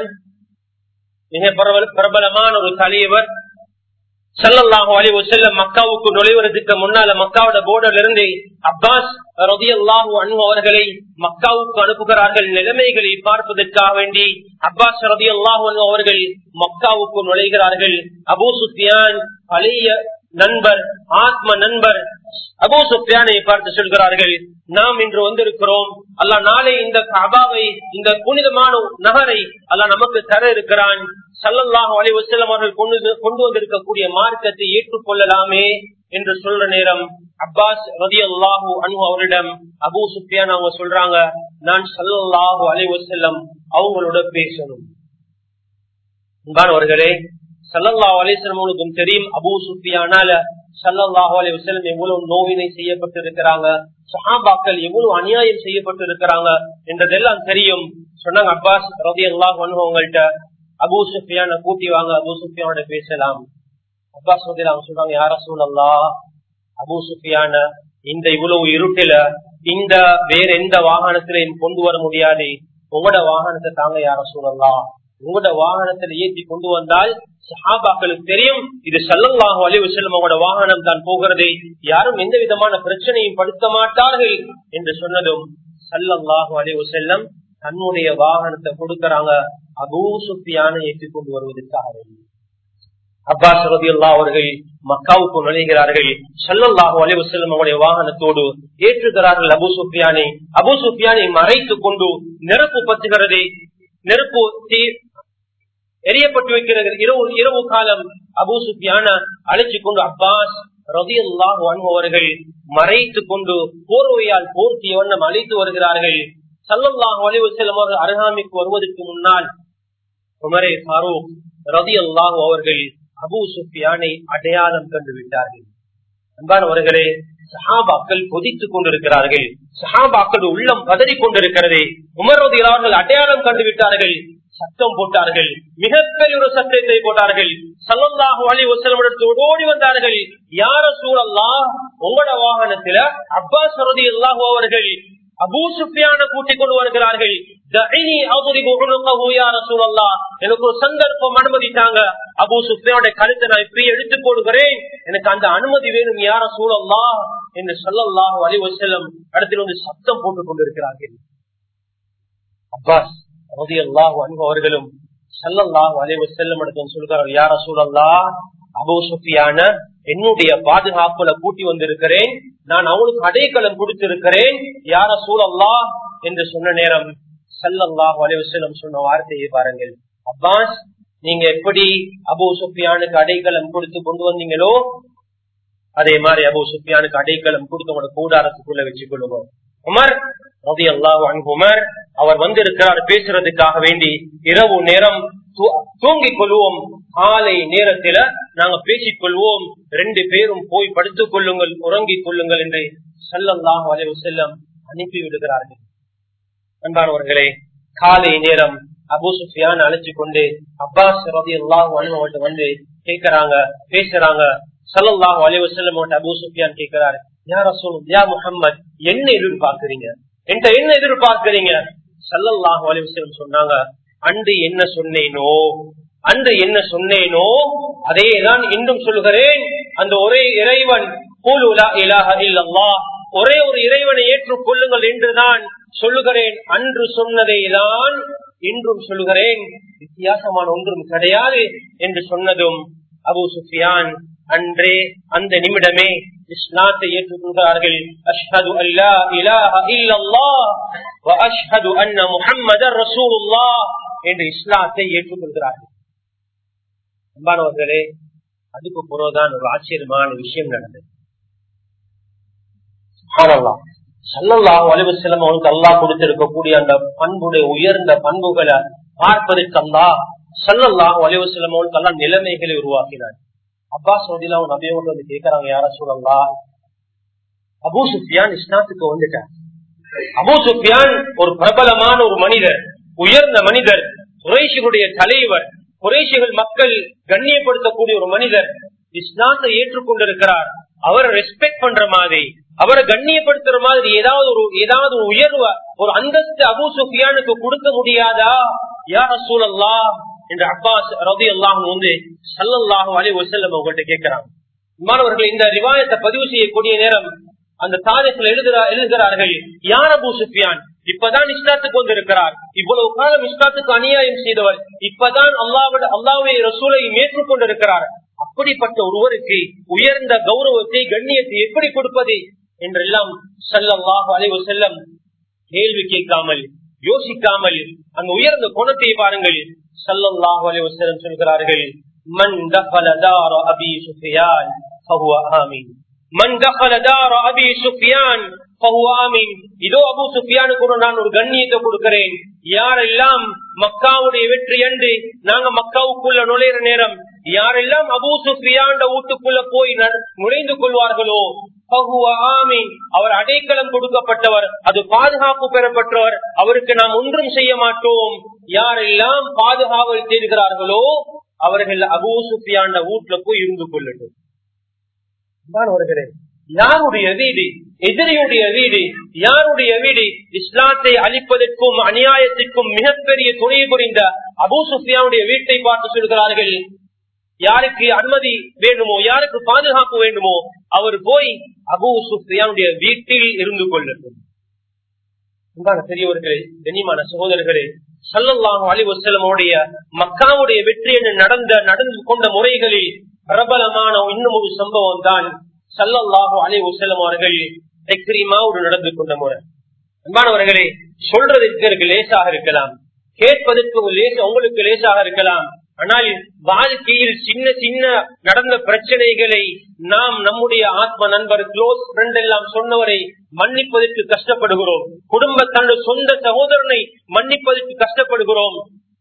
மிக பிரபலமான ஒரு தலைவர். ஸல்லல்லாஹு அலைஹி வஸல்லம் மக்காவுக்கு நுழைவதற்கு முன்னால மக்காவோட போர்டர்ல இருந்து அப்பாஸ் ரலியல்லாஹு அன்ஹு அவர்களை மக்காவுக்கு அனுப்புகிறார்கள் நிலைமைகளை பார்ப்பதற்காக வேண்டி. அப்பாஸ் ரலியல்லாஹு அன்ஹு அவர்கள் மக்காவுக்கு நுழைகிறார்கள். அபூ சுஃபியான் பழைய நண்பர், ஆத்ம நண்பர் அபூ சுஃபியானை பார்த்து சொல்கிறார்கள், நாம் இன்று வந்திருக்கிறோம், அல்லாஹ் நாளை இந்த கஅபாவை, இந்த புனிதமான நகரை அல்லாஹ் நமக்கு தர இருக்கிறான். ஸல்லல்லாஹு அலைஹி வஸல்லம் அவர்கள் கொண்டு வந்திருக்கக்கூடிய மார்க்கத்தை ஏற்றுக்கொள்ளலாமே என்று சொல்ற நேரம் அப்பாஸ் ரலியல்லாஹு அன்ஹு அவரிடம் அபூ சுஃபியான் அவங்க சொல்றாங்க, நான் ஸல்லல்லாஹு அலைஹி வஸல்லம் அவங்களோட பேசணும். அன்பானவர்களே, ஸல்லல்லாஹு அலைஹி வஸல்லம் அவங்களுக்கும் தெரியும் அபூ சுஃபியானால ஸல்லல்லாஹு அலைஹி வஸல்லம் எவ்வளவு நோவினை செய்யப்பட்டு இருக்கிறாங்க, சஹாபாக்கள் எவ்வளவு அநியாயம் செய்யப்பட்டு இருக்கிறாங்க என்றதெல்லாம் தெரியும். சொன்னாங்க அப்பாஸ் ரலியல்லாஹு அன்ஹு அவங்கள்ட்ட, அபூ சுஃபியான கூட்டி வாங்க, அபூ சுஃபியானோட பேசலாம். அப்பாஸ் ரலியல்லாஹு சொல்றாங்க, யா ரசூலல்லாஹ், அபூ சுஃபியான இந்த இவ்வளவு இருட்டில இந்த வேற எந்த வாகனத்திலையும் கொண்டு வர முடியாது, உங்களோட வாகனத்தை தாங்க யா ரசூலல்லாஹ். உங்களோட வாகனத்துல ஏற்றி கொண்டு வந்தால் சஹாபாக்களுக்கு தெரியும் இது ஸல்லல்லாஹு அலைஹி வஸல்லம் அவங்களோட வாகனம் தான் போகிறது, யாரும் எந்த விதமான பிரச்சனையும் படுத்த மாட்டார்கள் என்று சொன்னதும் ஸல்லல்லாஹு அலைஹி வஸல்லம் தன்னுடைய வாகனத்தை கொடுக்கறாங்க அபூ சுஃபியானை ஏற்றி கொண்டு வருவதற்காக. அப்பாஸ் ரலியல்லாஹு அவர்கள் மக்காவுக்கு நுழைகிறார்கள். ஸல்லல்லாஹு அலைஹி வஸல்லம் அவருடைய வாகனத்தோடு ஏற்றுகிறார்கள் அபூ சுஃபியானை. அபூ சுஃபியானை மறைத்துக் கொண்டு நெருப்பு பற்றுகிறது, நெருப்பு எரியப்பட்டு வைக்கிறது. இரவு இரவு காலம் அபூ சுஃபியான அழைச்சு கொண்டு அப்பாஸ் ரலியல்லாஹு அன்ஹு அவர்கள் மறைத்துக் கொண்டு போர்வையால் போர்த்திய வண்ணம் அழைத்து வருகிறார்கள். ஸல்லல்லாஹு அலைஹி வஸல்லம் அவர்கள் அருகாமைக்கு வருவதற்கு முன்னால் உமரே ஃபாரூக் ரலியல்லாஹு அவர்கள் அபூ சுஃபியானை அடையாளம் கண்டு விட்டார்கள். அன்பானவர்களே, சஹாபாக்கள் கொதித்துக் கொண்டிருக்கிறார்கள், சஹாபாக்கள் உள்ளம் பதறிக் கொண்டிருக்கிறது. உமர் ரலியல்லாஹு அவர்கள் அடையாளம் கண்டு விட்டார்கள், சத்தம் போட்டார்கள், மிகப்பெரிய ஒரு சத்தத்தை போட்டார்கள். ஸல்லல்லாஹு அலைஹி வஸல்லம் ஓடி வந்தார்கள், யா ரசூலல்லாஹ், உங்களோட வாகனத்துல அப்பாஸ் ரலியல்லாஹு அவர்கள் அபூ சுஃபியான கூட்டிக் கொண்டு வருகிறார்கள். எனக்கு ஒரு சந்தர்ப்பம் அனுமதித்தாங்க, அபூ சுஃபியானுடைய கருத்தை நான் இப்படி எடுத்துக் கொள்கிறேன், எனக்கு அந்த அனுமதி வேணும் யா ரசூலல்லாஹ் என்று ஸல்லல்லாஹு அலைஹி வஸல்லம் இடத்தில் வந்து சத்தம் போட்டுக் கொண்டிருக்கிறார்கள். அப்பாஸ் ரலியல்லாஹு அன்ஹு அவர்களும் ஸல்லல்லாஹு அலைஹி வஸல்லம் இடத்தில் சொல்கிறார்கள், யா ரசூலல்லாஹ், அபூ சுஃபியான என்னுடைய பாதுகாப்புல கூட்டி வந்திருக்கிறேன், நான் அவனுக்கு அடைக்கலம் கொடுத்திருக்கிறேன் யா ரசூலல்லாஹ் என்று சொன்ன நேரம் ஸல்லல்லாஹு அலைஹி வஸல்லம் சொன்ன வார்த்தையை பாருங்கள். அப்பாஸ், நீங்க எப்படி அபூ சுஃபியானுக்கு அடைக்கலம் கொடுத்து கொண்டு வந்தீங்களோ அதே மாதிரி அபூ சுஃபியானுக்கு அடைக்கலம் கொடுத்து உங்களோட கூடாரத்துக்குள்ள வச்சுக் கொள்ளுங்க. உமர் ரலியல்லாஹு அன்ஹு உமர் அவர் வந்திருக்கிறார் பேசுறதுக்காக வேண்டி. இரவு நேரம் தூங்கிக் கொள்வோம், காலை நேரத்தில நாங்க பேசிக் கொள்வோம், ரெண்டு பேரும் போய் படுத்துக் கொள்ளுங்கள், உறங்கிக் கொள்ளுங்கள் என்று ஸல்லல்லாஹு அலைஹி வஸல்லம் அனுப்பி விடுகிறார்கள். அன்பானவர்களே, காலை நேரம் அபூ சுஃபியான் அழைச்சு கொண்டு அப்பாஸ் ரலியல்லாஹு அன்ஹு அவர்கிட்ட வந்து கேட்கிறாங்க, பேசுறாங்க. ஸல்லல்லாஹு அலைஹி வஸல்லம் அபூ சுஃபியான் கேட்கிறார், யா ரசூல் யா முஹம்மத், என்ன எதிர்பார்க்கிறீங்க, என்கிட்ட என்ன எதிர்பார்க்கிறீங்க? ஸல்லல்லாஹு அலைஹி வஸல்லம் சொன்னாங்க, அன்று என்ன சொன்னேனோ அன்று என்ன சொன்னேனோ அதேதான் இன்றும் சொல்கிறேன். அந்த ஒரே இறைவன் கூலு லா இலாஹ இல்லல்லாஹ், ஒரே ஒரு இறைவனை ஏற்றுக் கொள்ளுங்கள் என்றுதான் சொல்லுகிறேன். அன்று சொன்னதை தான் இன்றும் சொல்லுகிறேன், வித்தியாசமான ஒன்றும் கிடையாது என்று சொன்னதும் அபூ சுஃபியான் அன்றே அந்த நிமிடமே இஸ்லாத்தை ஏற்றுக்கொள்கிறார்கள். அஷ்ஹது அல்லா இலாஹ இல்லல்லாஹ் வ அஷ்ஹது அன்ன முஹம்மதர் ரசூலுல்லாஹ் என்று இஸ்லாத்தை ஏற்றுக்கொள்கிறார்கள். அன்பானவர்களே, அதுக்கு பிறகுதான் ஒரு ஆச்சரியமான விஷயம் நடந்தது. சுப்ஹானல்லாஹ், ஸல்லல்லாஹு அலைஹி வஸல்லம் அவங்களுக்கு அல்லாஹ் கொடுத்திருக்கக்கூடிய அந்த பண்புடைய உயர்ந்த பண்புகளை பார்ப்பதற்கு அல்லாஹ் ஸல்லல்லாஹு அலைஹி வஸல்லம் அவங்களுக்கு எல்லாம் நிலைமைகளை உருவாக்கினார். அப்பாஸ் ரலியல்லாஹு நபியை வந்து கேட்கிறாங்க, யா ரசூலல்லாஹ், அபூ சுஃபியான் இஸ்லாத்துக்கு வந்துட்டார். அபூ சுஃபியான் ஒரு பிரபலமான ஒரு மனிதர், உயர்ந்த மனிதர், குறைஷிகளுடைய தலைவர், குறைஷிகள் மக்கள் கண்ணியப்படுத்தக்கூடிய ஒரு மனிதர், இஸ்லாத்தை ஏற்றுக்கொண்டிருக்கிறார். அவரை ரெஸ்பெக்ட் பண்ற மாதிரி, அவரை கண்ணியப்படுத்துற மாதிரி ஏதாவது ஒரு ஏதாவது ஒரு உயர்வு, ஒரு அந்தஸ்து அபூ சுஃபியானுக்கு கொடுக்க முடியாதா யா ரசூலல்லாஹ் என்று அப்பாஸ் ரலியல்லாஹு வந்து ஸல்லல்லாஹு அலைஹி வஸல்லம் அவங்கள்ட்ட கேட்கிறாங்க. மாணவர்கள், இந்த ரிவாயத்தை பதிவு செய்யக்கூடிய நேரம் அந்த தாரீഖ்ல எழுதுறா எழுதுகிறார்கள் யார் அபூ சுஃபியான்? இப்பதான் இஸ்லாத்துக்கு வந்திருக்கிறார், இவ்வளவு காலம் இஸ்லாத்துக்கு அநியாயம் செய்தவர், இப்பதான் அல்லாஹ்வோட அல்லாஹ்வை ரசூலை ஏற்றுக்கொண்டிருக்கிறார். அப்படிப்பட்ட ஒருவருக்கு உயர்ந்த கௌரவத்தை கண்ணியத்தை எப்படி கொடுப்பது என்றெல்லாம் ஸல்லல்லாஹு அலைஹி வஸல்லம் கேள்வி கேட்காமல் யோசிக்காமல் அந்த உயர்ந்த குணத்தை பாருங்கள். ஸல்லல்லாஹு அலைஹி வஸல்லம் சொல்கிறார்கள், மன் தഖல தார அபீ சுஃபியான் ஃபஹுவ ஆமீன், மன் தഖல தார அபீ சுஃபியான் ஃபஹுவ ஆமீன். இதோ அபூ சுஃபியானுக்கு நான் ஒரு கண்ணியத்தை கொடுக்கிறேன். யாரெல்லாம் மக்காவுடைய வெற்றி அன்று நாங்க மக்காவுக்குள்ள நுழைற நேரம் யாரெல்லாம் அபூ சுஃபியான் வீட்டுக்குள்ள போய் நுழைந்து கொள்வார்களோ ஃபஹுவ ஆமீன், அவர் அடைக்கலம் கொடுக்கப்பட்டவர், அது பாதுகாப்பு பெறப்பட்டவர், அவருக்கு நாம் ஒன்றும் செய்ய மாட்டோம். யாரெல்லாம் பாதுகாவல் தேடுகிறார்களோ அவர்கள் அபூ சுஃபியான் வீட்டுல போய் இருந்து கொள்ளட்டும். யாருடைய வீடு? எதிரியுடைய வீடு. யாருடைய வீடு? இஸ்லாத்தை அழிப்பதற்கும் அநியாயத்திற்கும் மிகப்பெரிய துணை புரிந்த அபூ சுஃபியானுடைய வீட்டை பார்த்து சொல்கிறார்கள், யாருக்கு அனுமதி வேண்டுமோ, யாருக்கு பாதுகாப்பு வேண்டுமோ அவர் போய் அபூ சுஃபியானுடைய வீட்டில் இருந்து கொள்ளட்டும். பெரியவர்களே, கண்ணியமான சகோதரர்களே, ஸல்லல்லாஹு அலைஹி வஸல்லமுடைய மக்காவுடைய வெற்றி என்று நடந்த நடந்து கொண்ட முறைகளில் பிரபலமான இன்னும் ஒரு சம்பவம் தான் ஸல்லல்லாஹு அலைஹி வஸல்லம் அவர்கள் இக்ரிமாவோடு நடந்து கொண்ட முறை. அன்பானவர்களே, சொல்றதற்கு லேசாக இருக்கலாம், கேட்பதற்கு உங்களுக்கு லேசாக இருக்கலாம். ஆனால் வாழ்க்கையில் சின்ன சின்ன நடந்த பிரச்சனைகளை நாம் நம்முடைய ஆத்ம நண்பர், க்ளோஸ் ஃப்ரெண்ட் எல்லாம் சொன்னவரை மன்னிப்பதற்கு கஷ்டப்படுகிறோம். குடும்ப தன்னுடைய சொந்த சகோதரனை மன்னிப்பதற்கு கஷ்டப்படுகிறோம்.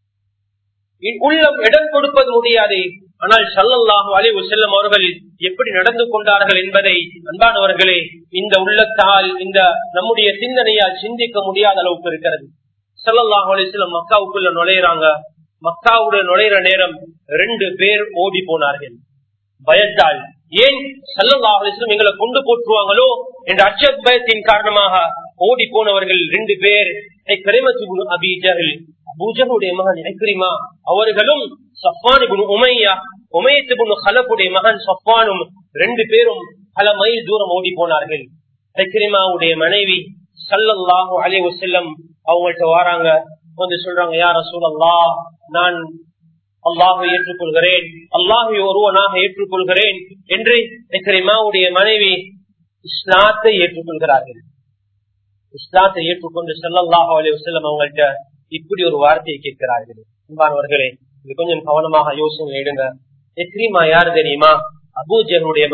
உள்ளம் இடம் கொடுப்பது முடியாது. ஆனால் ஸல்லல்லாஹு அலைஹி வஸல்லம் அவர்கள் எப்படி நடந்து கொண்டார்கள் என்பதை அன்பானவர்களே இந்த உள்ளத்தால் இந்த நம்முடைய சிந்தனையால் சிந்திக்க முடியாத அளவுக்கு இருக்கிறது. ஸல்லல்லாஹு அலைஹி வஸல்லம் மக்காவுக்குள்ள நுழையிறாங்க. மக்காவுடைய நுழையிற நேரம் ரெண்டு பேர் ஓடி போனார்கள் பயத்தால். ஏன்? ஸல்லல்லாஹு அலைஹி வஸல்லம் எங்களை கொண்டு போட்டுருவாங்களோ என்ற அச்ச பயத்தின் காரணமாக ஓடி போனவர்கள் ரெண்டு பேர். அபீ ஜஹல், அபூ ஜஹலுடைய மகன் இக்ரிமா அவர்களும் சஃப்வான் இப்னு உமையா, உமையத் இப்னு கலஃபுடைய மகன் சஃப்வானும் ரெண்டு பேரும் பல மைல் தூரம் ஓடி போனார்கள். இக்ரிமாவுடைய மனைவி ஸல்லல்லாஹு அலைஹி வஸல்லம் அவங்கள்ட்ட வராங்க, வந்து சொல்றாங்க, யா ரசூலல்லாஹ், நான் அல்லாஹ்வை ஏற்றுக்கொள்கிறேன், அல்லாஹ்வை ஒருவனாக ஏற்றுக்கொள்கிறேன் என்று இக்ரிமாவுடைய மனைவி இஸ்லாத்தை ஏற்றுக்கொள்கிறார்கள். இஸ்லாத்தை ஏற்றுக்கொண்டு ஸல்லல்லாஹு அலைஹி வஸல்லம் அவங்கள்ட்ட இப்படி ஒரு வார்த்தையை கேட்கிறார்கள். அன்பானவர்களே, இது கொஞ்சம் கவனமாக யோசனை எடுங்க. இக்ரிமா யார் தெரியுமா? அபூ ஜஹலுடைய மகன்.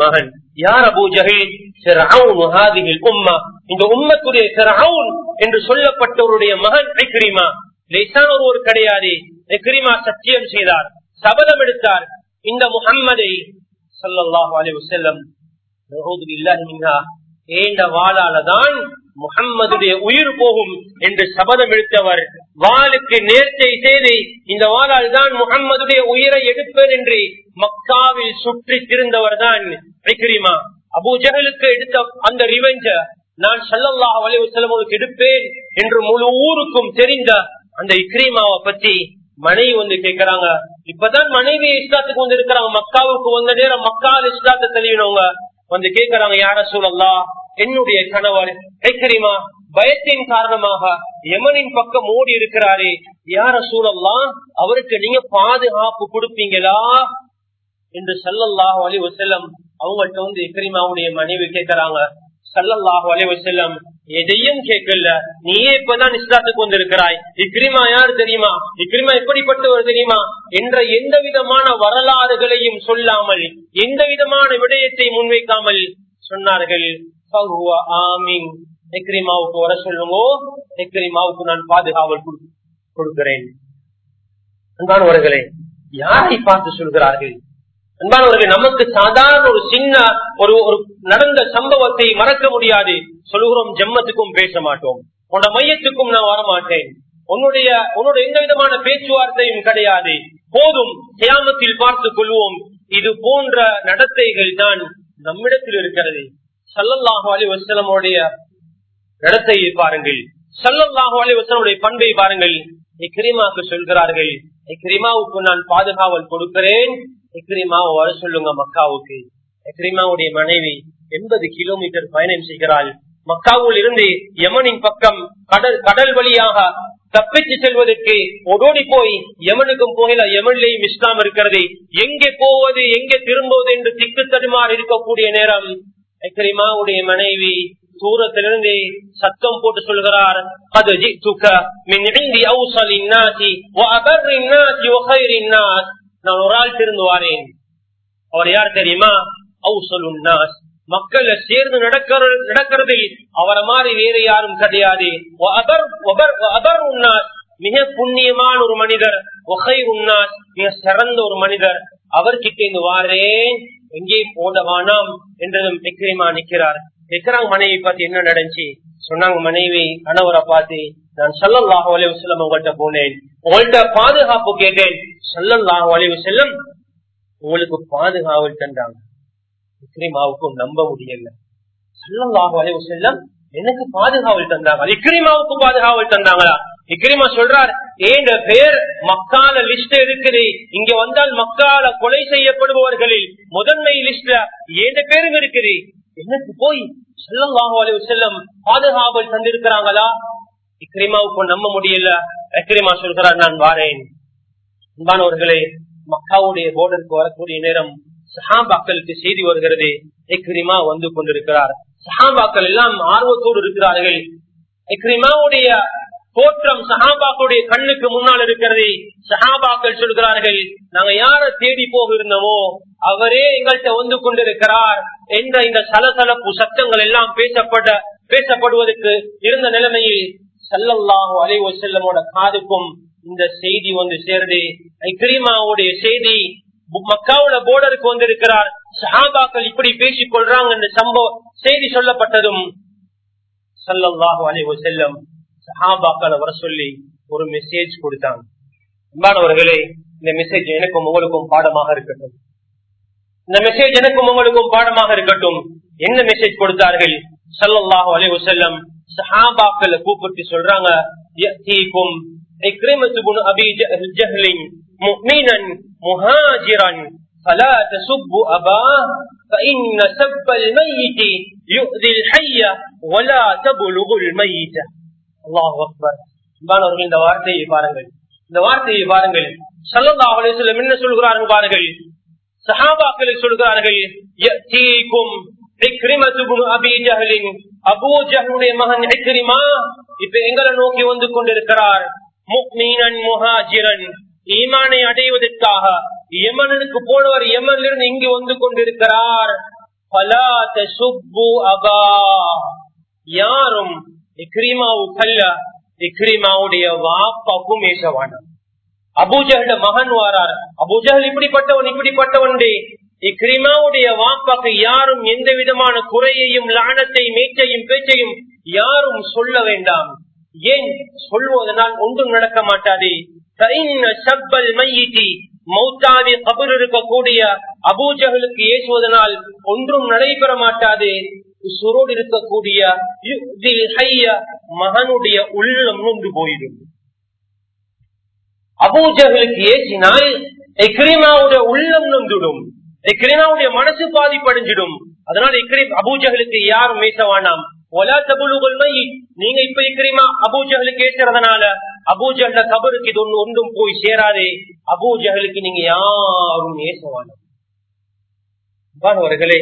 யார் அபூ ஜஹீல்? ஃபிர்அவுன் ஹாதிஹில் உம்மah, இந்த உம்மத்துடைய ஃபிர்அவுன் என்று சொல்லப்பட்டவருடைய மகன் இக்ரிமா. லேசான ஒருவர் கிடையாது. இக்ரிமா சத்தியம் செய்தார், சபதம் எடுத்தார், இந்த முஹம்மதை ஸல்லல்லாஹு அலைஹி வஸல்லம் நஊது பில்லாஹி மின்ஹா ஏண்ட வாளாலதான் முஹம்மதுடைய உயிர் போகும் என்று சபதம் எடுத்தவர், வாளுக்கு நேர்ச்சை செய்து இந்த வாளால் தான் முஹம்மதுடைய உயிரை எடுப்பேன் என்று மக்காவில் சுற்றி திருந்தவர் தான் இக்ரிமா. அபூ ஜஹலுக்கு எடுத்த அந்த ரிவெஞ்ச நான் ஸல்லல்லாஹு அலைஹி வஸல்லம் எடுப்பேன் என்று முழு ஊருக்கும் தெரிந்த அந்த இக்ரிமாவை பத்தி மனைவி வந்து கேட்கிறாங்க. இப்பதான் மனைவி இஸ்லாத்துக்கு வந்து இருக்கிறாங்க, மக்காவுக்கு வந்த நேரம் மக்கால் இஸ்லாத்தை தெளிவினவங்க வந்து கேட்கிறாங்க, யா ரசூலல்லாஹ், என்னுடைய கணவர் இக்ரிமா பயத்தின் காரணமாக யமனின் பக்கம் ஓடி இருக்கிறாரே, யா ரசூலல்லாஹ், அவருக்கு நீங்க பாதுகாப்பு கொடுப்பீங்களா என்று ஸல்லல்லாஹு அலைஹி வஸல்லம் அவங்கள்ட்ட வந்து இக்ரிமாவுடைய மனைவி கேட்கிறாங்க. ஸல்லல்லாஹு அலைஹி வஸல்லம் எதையும் கேட்கல, நீயே இப்பதான் இஸ்லாத்துக்கு வந்திருக்கிறாய், இக்ரிமா யார் தெரியுமா, இக்ரிமா எப்படிப்பட்டவர் தெரியுமா என்ற எந்த விதமான வரலாறுகளையும் சொல்லாமல், எந்த விதமான விடயத்தை முன்வைக்காமல் சொன்னார்கள், ஆமீன், இக்ரிமாவுக்கு வர சொல்லுங்க, இக்ரிமாவுக்கு நான் பாதுகாவல் கொடுக்கிறேன். அன்பானவர்களே, யாரை பார்த்து சொல்கிறார்கள்? அன்பானவர்கள், நமக்கு சாதாரண ஒரு சின்ன ஒரு ஒரு நடந்த சம்பவத்தை மறக்க முடியாது. சொல்லுகிறோம், ஜம்மத்துக்கும் பேச மாட்டோம், உன்னோட மையத்துக்கும் நான் வரமாட்டேன், உன்னுடைய உன்னோட எந்த விதமான பேச்சுவார்த்தையும் கிடையாது, போதும் கியாமத்தில் பார்த்துக் கொள்வோம். இது போன்ற நடத்தைகள் தான் நம்மிடத்தில் இருக்கிறது. ஸல்லல்லாஹு அலைஹி வஸல்லமுடைய நடத்தையை பாருங்கள், ஸல்லல்லாஹு அலைஹி வஸல்லமுடைய பண்பை பாருங்கள். இக்ரிமாவுக்கு சொல்கிறார்கள், இக்ரிமாவுக்கு நான் பாதுகாவல் கொடுக்கிறேன், இக்ரிமாவை வர சொல்லுங்க மக்காவுக்கு. இக்ரிமாவுடைய மனைவி எண்பது கிலோமீட்டர் பயணம் செய்கிறாள். மக்காவில் இருந்து யமனின் பக்கம் கடல் கடல் வழியாக தப்பிச்சு செல்வதற்கு ஓடோடி போய் யமனுக்கும் போகல, யமனிலேயும் இஸ்லாம் இருக்கிறது, எங்கே போவது எங்கே திரும்புவது என்று திக்கு தடுமாறு இருக்கக்கூடிய நேரம் இக்ரிமாவுடைய மனைவி தூரத்திலிருந்து சத்தம் போட்டு சொல்கிறார், அது ஜிதுக மின் இந்தி அவ்ஸலின் நாஸி வ அபர்ரின் நாஸி வ கைரின் நாஸ், நான் ஒரு ஆள் திருந்து வாரேன். அவர் யார் தெரியுமா? அவ்ஸலுன் நாஸ், மக்கள் சேர்ந்து நடக்கிறதில் அவரை மாதிரி வேற யாரும் கிடையாது. மிக புண்ணியமான ஒரு மனிதர், மிக சிறந்த ஒரு மனிதர், அவர்கிட்ட இருந்து வாரேன், எங்கே போடவானாம் என்றதும் இக்ரிமா நிற்கிறார். நிக்கிறாங்க, மனைவி பார்த்து என்ன நடந்துச்சு சொன்னாங்க. மனைவி கணவரை பார்த்து, நான் ஸல்லல்லாஹு அலைஹி வஸல்லம் உங்கள்கிட்ட போனேன், உங்கள்கிட்ட பாதுகாப்பு கேட்டேன், ஸல்லல்லாஹு அலைஹி வஸல்லம் உங்களுக்கு பாதுகாவல் தந்தாங்க. இக்ரிமாவுக்கும் நம்ப முடியல, ஸல்லல்லாஹு அலைஹி வஸல்லம் எனக்கு பாதுகாவல் தந்தாங்க, இக்ரிமாவுக்கு பாதுகாவல் தந்தாங்களா? இக்ரிமா சொல்றார், ஏன் பேர் மக்கால லிஸ்ட் இருக்குது, இங்க வந்தால் மக்கால கொலை செய்யப்படுபவர்களில் முதன்மை லிஸ்ட்ல ஏன் பேரும் இருக்குது, எனக்கு போய் ஸல்லல்லாஹு அலைஹி வஸல்லம் பாதுகாவல் தந்திருக்கிறாங்களா? இக்ரிமாவுக்கு நம்ப முடியல. இக்ரிமா சொல்கிறார், நான் வாரேன். அன்பானவர்களே, மக்காவுடைய போர்டருக்கு வரக்கூடிய நேரம் சஹாபாக்களுக்கு செய்தி வருகிறது, இக்ரிமா வந்து கொண்டிருக்கிறார். சஹாபாக்கள் எல்லாம் ஆர்வத்தோடு இருக்கிறார்கள். இக்ரிமாவுடைய தோற்றம் சஹாபாக்களுடைய கண்ணுக்கு முன்னால் இருக்கிறது. சஹாபாக்கள் சொல்கிறார்கள், நாங்க யார தேடி போகிறோமோ அவரே எங்கள்கிட்ட வந்து கொண்டிருக்கிறார் என்ற இந்த சலசலப்பு சத்தங்கள் எல்லாம் பேசப்பட்ட பேசப்படுவதற்கு இருந்த நிலைமையில் ஸல்லல்லாஹு அலைஹி வஸல்லமோட காதுக்கும் இந்த செய்தி வந்து சேருது. இக்ரிமாவுடைய செய்தி மக்காவுல போர்டருக்கு வந்திருக்கிறார், சஹாபாக்கள் இப்படி பேசிக் கொள்றாங்க சம்பவ செய்தி சொல்லப்பட்டதும் ஸல்லல்லாஹு அலைஹி வஸல்லம் சஹாபாக்களை வர சொல்லி ஒரு மெசேஜ் கொடுத்தாங்க. அன்பானவர்களே, இந்த மெசேஜ் எனக்கும் உங்களுக்கும் பாடமாக இருக்கட்டும். இந்த மெசேஜ் எனக்கும் உங்களுக்கும் பாடமாக இருக்கட்டும். என்ன மெசேஜ் கொடுத்தார்கள்? ஸல்லல்லாஹு அலைஹி வஸல்லம் சஹாபாக்களை கூப்பிட்டு சொல்றாங்க, யதீகும் இக்ரிமத்து இப்னு அபீ ஜஹ்லின் முஃமினன் முஹாஜிரன் ஃபலா தசுப்பு அபாஹ் فإن سب الميت يؤذي الحي ولا تبلغ الميت. அல்லாஹு அக்பர். அன்பானவர்கள், இந்த வார்த்தையை பாருங்கள், இந்த வார்த்தையை பாருங்கள். ஸல்லல்லாஹு அலைஹி வஸல்லம் என்ன சொல்கிறார்கள் பாருங்கள். சஹாபாக்களை சொல்கிறார்கள், யதீகும் இக்ரிமத்து இப்னு அபீ ஜஹ்லின், அபூ ஜஹ்லுடைய மகன் இக்ரிமா இப்ப எங்களை நோக்கி வந்து கொண்டிருக்கிறார். முஃமினன் முஹாஜிரன், ஈமானை அடைவதற்காக யமனுக்கு போனவர் யமனிலிருந்து இங்கு வந்து கொண்டிருக்கிறார். ஃபலா தசுப்பு அபா, யாரும் இக்ரிமாவுக்கல்ல இக்ரிமாவுடைய வாப்பாக்கும் ஏசவான. அபூஜஹல் மகன் வாரார், அபூஜஹல் இப்படிப்பட்டவன் இப்படிப்பட்டவன், இக்ரிமாவுடைய வாப்பாக்கு யாரும் எந்த விதமான குறையையும் லானத்தை மேச்சையும் பேச்சையும் யாரும் சொல்ல வேண்டாம். ஏன் சொல்வதனால் ஒன்றும் நடக்க மாட்டாது. மௌத்தாதி கபர் இருக்கக்கூடிய அபூஜஹலுக்கு ஏசுவதனால் ஒன்றும் நடைபெற மாட்டாது. சுரோடு இருக்கக்கூடிய மகனுடைய உள்ளம் நொந்து போயிடும். அபூஜஹலுக்கு ஏசினால் இக்ரிமாவுடைய உள்ளம் நொந்துடும், இக்ரிமாவுடைய மனசு பாதிப்படைஞ்சிடும். அதனால இக்ரிம் அபூஜஹலுக்கு யாரும் பேச வேண்டாம். நீங்க இப்ப இக்ரிமா அபூஜஹலுக்கு ஏசுறதுனால அபூஜஹல கபருக்கு இது ஒன்று ஒன்றும் போய் சேராதே. அபூஜஹலுக்கு நீங்க யாரும் ஏச வேண்டாம். அவர்களே,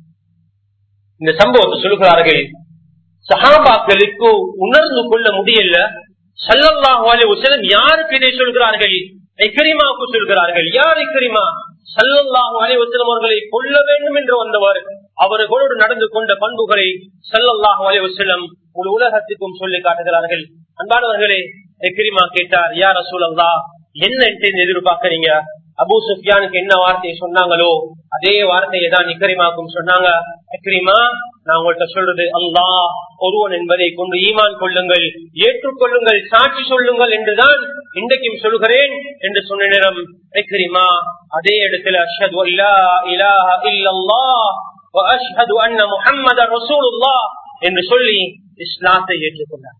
இந்த சம்பவத்தை சொல்லுகிறார்கள். சஹாபாக்களுக்கு உணர்ந்து கொள்ள முடியல. ஸல்லல்லாஹு அலைஹி வஸல்லம் யாருக்கு இதை சொல்கிறார்கள்? இக்ரிமாவுக்கு சொல்கிறார்கள். யார் இக்ரிமா? ஸல்லல்லாஹு அலைஹி வஸல்லம் அவர்களை கொல்ல வேண்டும் என்று வந்தவர். அவர்களோடு நடந்து கொண்ட பண்புகளை ஸல்லல்லாஹு அலைஹி வஸல்லம் முழு உலகத்துக்கும் சொல்லி காட்டுகிறார்கள். அன்பானவர்களே, இக்ரிமா கேட்டார், யா ரசூலல்லாஹ், என்ன எதிர்பார்க்கறீங்க? அபூ சுஃபியானுக்கு என்ன வார்த்தையை சொன்னாங்களோ அதே வார்த்தையை தான் இக்ரிமாக்கும் சொன்னாங்க. இக்ரிமா, நான் உங்கள்கிட்ட சொல்றது அல்லாஹ் ஒருவன் என்பதை கொண்டு ஈமான் கொள்ளுங்கள், ஏற்றுக்கொள்ளுங்கள், சாட்சி சொல்லுங்கள் என்றுதான் இன்றைக்கும் சொல்கிறேன் என்று சொன்ன நேரம் இக்ரிமா அதே இடத்துல அஷ்ஹது அல்லா இலாஹ இல்லல்லாஹ் வ அஷ்ஹது அன்ன முஹம்மதர் ரசூலுல்லாஹ் என்று சொல்லி இஸ்லாத்தை ஏற்றுக்கொண்டார்.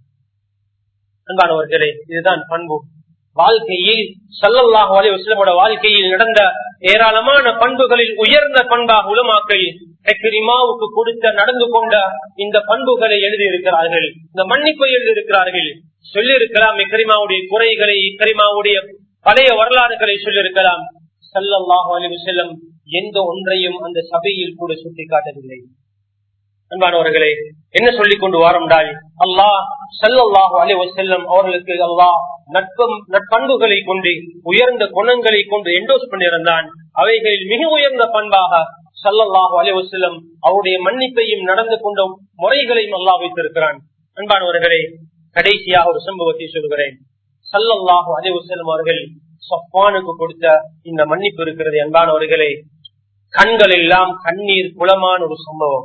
அன்பானவர்களே, இதுதான் பண்பு. வாழ்க்கையில் ஸல்லல்லாஹு அலைஹி வஸல்லம் வாழ்க்கையில் நடந்த ஏராளமான பண்புகளில் உயர்ந்த பண்பாக உலமாக்கள் இக்ரிமாவுக்கு கொடுத்த நடந்து கொண்ட இந்த பண்புகளை எழுதியிருக்கிறார்கள். இந்த மன்னிப்பை எழுதியிருக்கிறார்கள். சொல்லியிருக்கலாம் இக்ரிமாவுடைய குறைகளை, இக்ரிமாவுடைய பழைய வரலாறுகளை சொல்லியிருக்கலாம். ஸல்லல்லாஹு அலைஹி வஸல்லம் எந்த ஒன்றையும் அந்த சபையில் கூட சுட்டி காட்டவில்லை. அன்பானவர்களே, என்ன சொல்லிக் கொண்டு வாரம்டால் அல்லாஹ் ஸல்லல்லாஹு அலைஹி வஸல்லம் அவர்களுக்கு அல்லாஹ் நட்பம் நட்பண்புகளை கொண்டு உயர்ந்த குணங்களை கொண்டு என்டோஸ் பண்ணியிருந்தான். அவைகளில் மிக உயர்ந்த பண்பாக ஸல்லல்லாஹு அலைஹி வஸல்லம் அவருடைய மன்னிப்பையும் நடந்து கொண்ட முறைகளையும் அல்லாஹ் வைத்திருக்கிறான். அன்பானவர்களே, கடைசியாக ஒரு சம்பவத்தை சொல்கிறேன். ஸல்லல்லாஹு அலைஹி வஸல்லம் அவர்கள் ஸஃப்வானுக்கு கொடுத்த இந்த மன்னிப்பு இருக்கிறது. அன்பானவர்களே, கண்கள் எல்லாம் கண்ணீர் குளமான ஒரு சம்பவம்.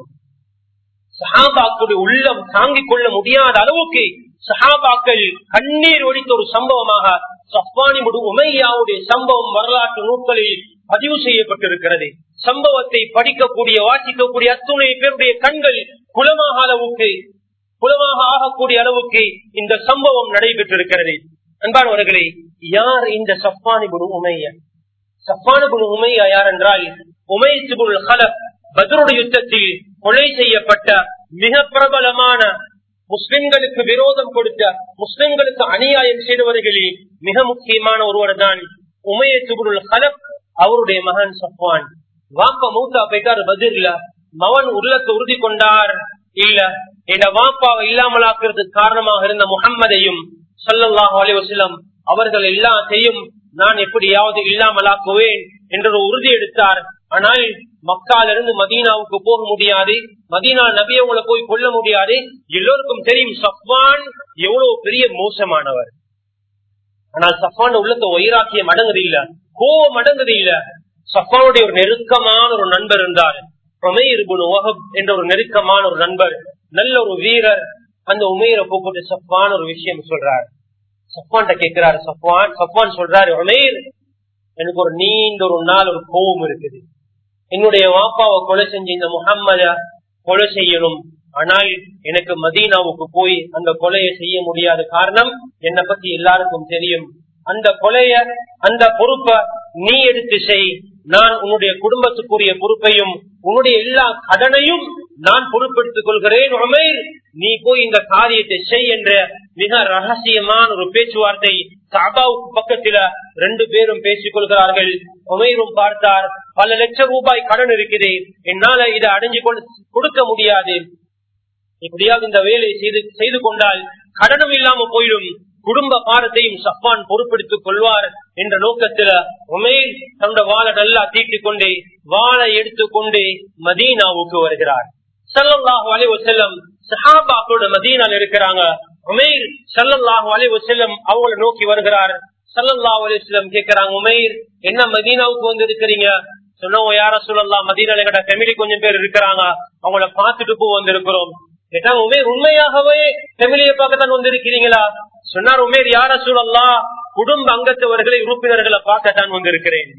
சஹாபாக்களுடைய உள்ளம் தாங்கிக் கொள்ள முடியாத அளவுக்கு சஹாபாக்கள் கண்ணீர் ஒடித்த ஒரு சம்பவமாக ஸஃப்வான் இப்னு உமையாவுடைய சம்பவம் வரலாற்று நூல்களில் பதிவு செய்யப்பட்டிருக்கிறது. சம்பவத்தை படிக்கக்கூடிய வாசிக்கக்கூடிய அத்துணை பேருடைய கண்கள் குளமாக அளவுக்கு குளமாக ஆகக்கூடிய அளவுக்கு இந்த சம்பவம் நடைபெற்றிருக்கிறது. அன்பானவர்களே, யார் இந்த ஸஃப்வான் இப்னு உமையா? ஸஃப்வான் இப்னு உமையா யார் என்றால், உமைய் இப்னுல் கலப் பத்ருடைய யுத்தத்தில் கொலை செய்யப்பட்ட மிக பிரபலமான முஸ்லிம்களுக்கு விரோதம் கொடுத்த, முஸ்லிம்களுக்கு அநியாயம் செய்தவர்களில் மிக முக்கியமான ஒருவர் தான் உமைய் இப்னுல் கலப். அவருடைய மகன் ஸஃப்வான் வாப்பா மூத்தா போயிட்டார் பத்ர்ல. மகன் உள்ளத்தை உறுதி கொண்டார், இல்ல என் வாப்பாவை இல்லாமலாக்குறதுக்கு காரணமாக இருந்த முஹம்மதையும் ஸல்லல்லாஹு அலைஹி வஸல்லம் அவர்கள் எல்லாத்தையும் நான் எப்படியாவது இல்லாமலாக்குவேன் என்ற ஒரு உறுதி எடுத்தார். ஆனால் மக்கால இருந்து மதீனாவுக்கு போக முடியாது, மதீனா நபியவங்களை போய் கொள்ள முடியாது. எல்லோருக்கும் தெரியும் ஸஃப்வான் எவ்வளவு பெரிய மோசமானவர். ஆனால் ஸஃப்வான் உள்ளத்தை வைராக்கியம் அடங்குது இல்ல, கோபம் அடங்குது இல்ல. ஸஃப்வானுடைய ஒரு நெருக்கமான ஒரு நண்பர் இருந்தார், உமைர் இப்னு வஹப் என்ற ஒரு நெருக்கமான ஒரு நண்பர், நல்ல ஒரு வீரர். அந்த உமைரை கூப்பிட்டு ஸஃப்வான் ஒரு விஷயம் சொல்றார். ஸஃப்வான் கேட்கிறாரு. ஸஃப்வான் ஸஃப்வான் சொல்றாரு, உமைர், எனக்கு ஒரு நீண்ட ஒரு நாள் ஒரு கோபம் இருக்குது. என்னுடைய வாப்பாவை கொலை செஞ்ச இந்த முஹம்மத கொலை செய்யணும். ஆனால் எனக்கு மதீனாவுக்கு போய் அந்த கொலையை செய்ய முடியாத காரணம் என்னை பத்தி எல்லாருக்கும் தெரியும். அந்த கொலைய அந்த பொறுப்பை நீ எடுத்து செய். நான் உன்னுடைய குடும்பத்துக்குரிய பொறுப்பையும் உன்னுடைய எல்லா கடனையும் நான் பொறுப்பெடுத்துக் கொள்கிறேன். உமைர், நீ போய் இந்த காரியத்தை செய் என்ற மிக ரகசியமான ஒரு பேச்சுவார்த்தை காபாவுக்கு பக்கத்துல ரெண்டு பேரும் பேசிக் கொள்கிறார்கள். உமைரும் பார்த்தார், பல லட்சம் ரூபாய் கடன் இருக்குது, என்னால இதை அடைஞ்சு கொண்டு கொடுக்க முடியாது. இப்படியாவது இந்த வேலையை செய்து செய்து கொண்டால் கடனும் இல்லாம போயிடும், குடும்ப பாரத்தையும் சஃப்வான் பொறுப்பெடுத்துக் கொள்வார் என்ற நோக்கத்துல உமைர் தன்னோட வாளை நல்லா தீட்டிக் கொண்டே வாளை எடுத்துக்கொண்டு மதீனாவுக்கு வருகிறார். ஸல்லல்லாஹு அலைஹி வஸல்லம் சஹாபாக்களோட மதீனால இருக்கிறாங்க. உமைர் ஸல்லல்லாஹு அலைஹி வஸல்லம் அவங்கள நோக்கி வருகிறார். ஸல்லல்லாஹு அலைஹி வஸல்லம் கேக்குறாங்க, உமைர் என்ன மதீனாவுக்கு வந்து இருக்கிறீங்க? சொன்னவங்க, யா ரசூலல்லாஹ் மதீனால எங்கட ஃபேமிலி கொஞ்சம் பேர் இருக்கிறாங்க, அவங்கள பாத்துட்டு போ வந்திருக்கிறோம். கேட்டாங்க, உமைர் உண்மையாகவே ஃபேமிலியை பார்க்கத்தான் வந்திருக்கிறீங்களா? சொன்னார் உமைர், யா ரசூலல்லாஹ் குடும்ப அங்கத்தவர்களை உறுப்பினர்களை பார்க்கத்தான் வந்திருக்கிறேன்.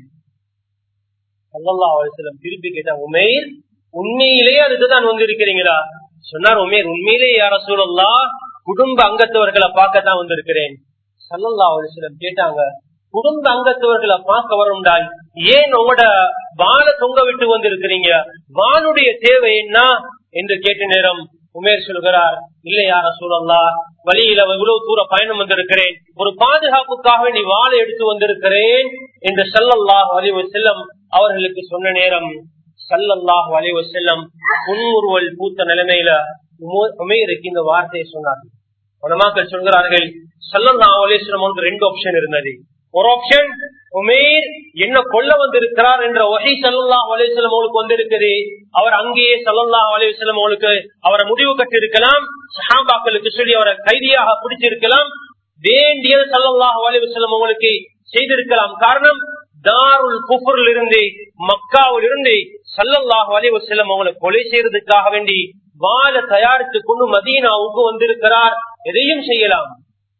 ஸல்லல்லாஹு அலைஹி வஸல்லம் திருப்பி கேட்டாங்க, உமைர் உண்மையிலேயே அதுக்குதான் வந்திருக்கிறீங்களா? சொன்னார் உமைர் உண்மையிலேயே யா ரசூலல்லாஹ் குடும்ப அங்கத்தவர்களை பார்க்கத்தான் வந்திருக்கிறேன். ஸல்லல்லாஹு அலைஹி வஸல்லம் கேட்டாங்க, குடும்ப அங்கத்தவர்களை பார்க்க வரும்டால் ஏன் உங்களோட வாழ தொங்க விட்டு வந்திருக்கிறீங்க? வானுடைய தேவை என்ன என்று கேட்ட நேரம் உமேர் சொல்கிறார், இல்லையா ரசூலல்லாஹ் வழியில இவ்வளவு தூர பயணம் வந்திருக்கிறேன், ஒரு பாதுகாப்புக்காக நீ வாழை எடுத்து வந்திருக்கிறேன் என்று ஸல்லல்லாஹு அலைஹி வஸல்லம் அவர்களுக்கு சொன்ன நேரம் ஸல்லல்லாஹு அலைஹி வஸல்லம் புன்முறுவல் பூத்த நிலைமையில உமேருக்கு இந்த வார்த்தையை சொன்னார்கள். உலமாக்கள் சொல்கிறார்கள், ஸல்லல்லாஹு அலைஹி வஸல்லம் ரெண்டு ஆப்ஷன் இருந்தது. ஒரு ஆப்ஷன், உமேர் என்ன கொல்ல வந்திருக்கிறார் என்ற வஹி ஸல்லல்லாஹு அலைஹி வஸல்லம் அவங்களுக்கு வந்திருக்குது, அவர் அங்கேயே ஸல்லல்லாஹு அலைஹி வஸல்லம் அவங்களுக்கு அவரை முடிவு கட்டி இருக்கலாம், சஹாபாக்களுக்கு சொல்லி அவரை கைதியாக பிடிச்சிருக்கலாம், வேண்டியது ஸல்லல்லாஹு அலைஹி வஸல்லம் அவங்களுக்கு செய்திருக்கலாம். காரணம், தாருல் குஃப்ரில் இருந்து மக்காவில் இருந்து ஸல்லல்லாஹு அலைஹி வஸல்லம் அவங்களை கொலை செய்யறதுக்காக வேண்டி வாழ தயாரித்துக் கொண்டு மதீனாவுக்கு வந்திருக்கிறார், எதையும் செய்யலாம்.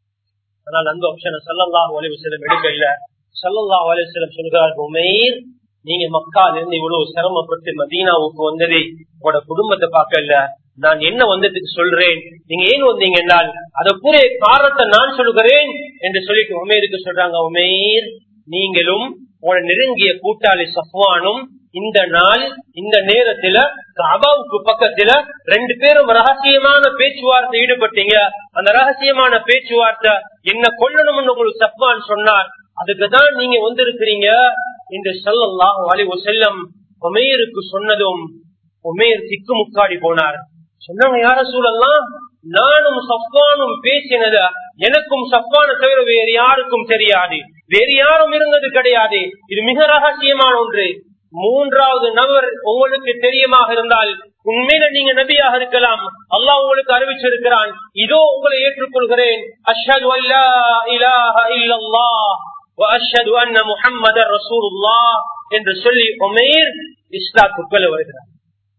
ஆனால் அந்த ஆப்ஷனை ஸல்லல்லாஹு அலைஹி வஸல்லம் எடுக்க இல்ல. ஸல்லல்லாஹு அலைஹி வஸல்லம் சொல்கிறார்கள், உமைர் நீங்க மக்கால இருந்து இவ்வளவு சிரமப்பட்டு மதீனாவுக்கு வந்ததே உங்களோட குடும்பத்தை பார்க்க இல்ல, நான் என்ன வந்ததுக்கு சொல்றேன், நீங்க ஏன் வந்தீங்க என்றால் அதை கூறிய காரணத்தை நான் சொல்கிறேன் என்று சொல்லிட்டு உமைருக்கு சொல்றாங்க, உமைர் நீங்களும் உங்களோட நெருங்கிய கூட்டாளி சஃப்வானும் இந்த நாள் இந்த நேரத்துல கஅபாவுக்கு பக்கத்துல ரெண்டு பேரும் ரகசியமான பேச்சுவார்த்தை ஈடுபட்டீங்க. அந்த ரகசியமான பேச்சுவார்த்தை என்ன கொல்லணும்னு உங்களுக்கு சஃப்வான் சொன்னார், அதுக்குதான் நீங்க வந்திருக்கிறீங்க என்று ஸல்லல்லாஹு அலைஹி வஸல்லம் உமைருக்கு சொன்னதும் உமைர் திக்கு முக்காடி போனார். சொன்னாங்க, யா ரசூலல்லாஹ் நானும் சஃப்வானும் பேசினத எனக்கும் சஃப்வானை தவிர வேறு யாருக்கும் தெரியாது, வேறு யாரும் இருந்தது கிடையாது, இது மிக ரகசியமான ஒன்று. மூன்றாவது நபர் உங்களுக்கு தெரியுமாக இருந்தால் உண்மையில நீங்க நபியாக இருக்கலாம், அல்லாஹ் உங்களுக்கு அறிவிச்சிருக்கிறான், இதோ உங்களை ஏற்றுக்கொள்கிறேன், அஷ்ஹது அல்லா இலாஹ இல்லல்லாஹ் வ அஷ்ஹது அன்ன முஹம்மதர் ரசூலுல்லாஹ் என்று சொல்லி உமைர் இஸ்லாத்துக்குள்ள வருகிறார்.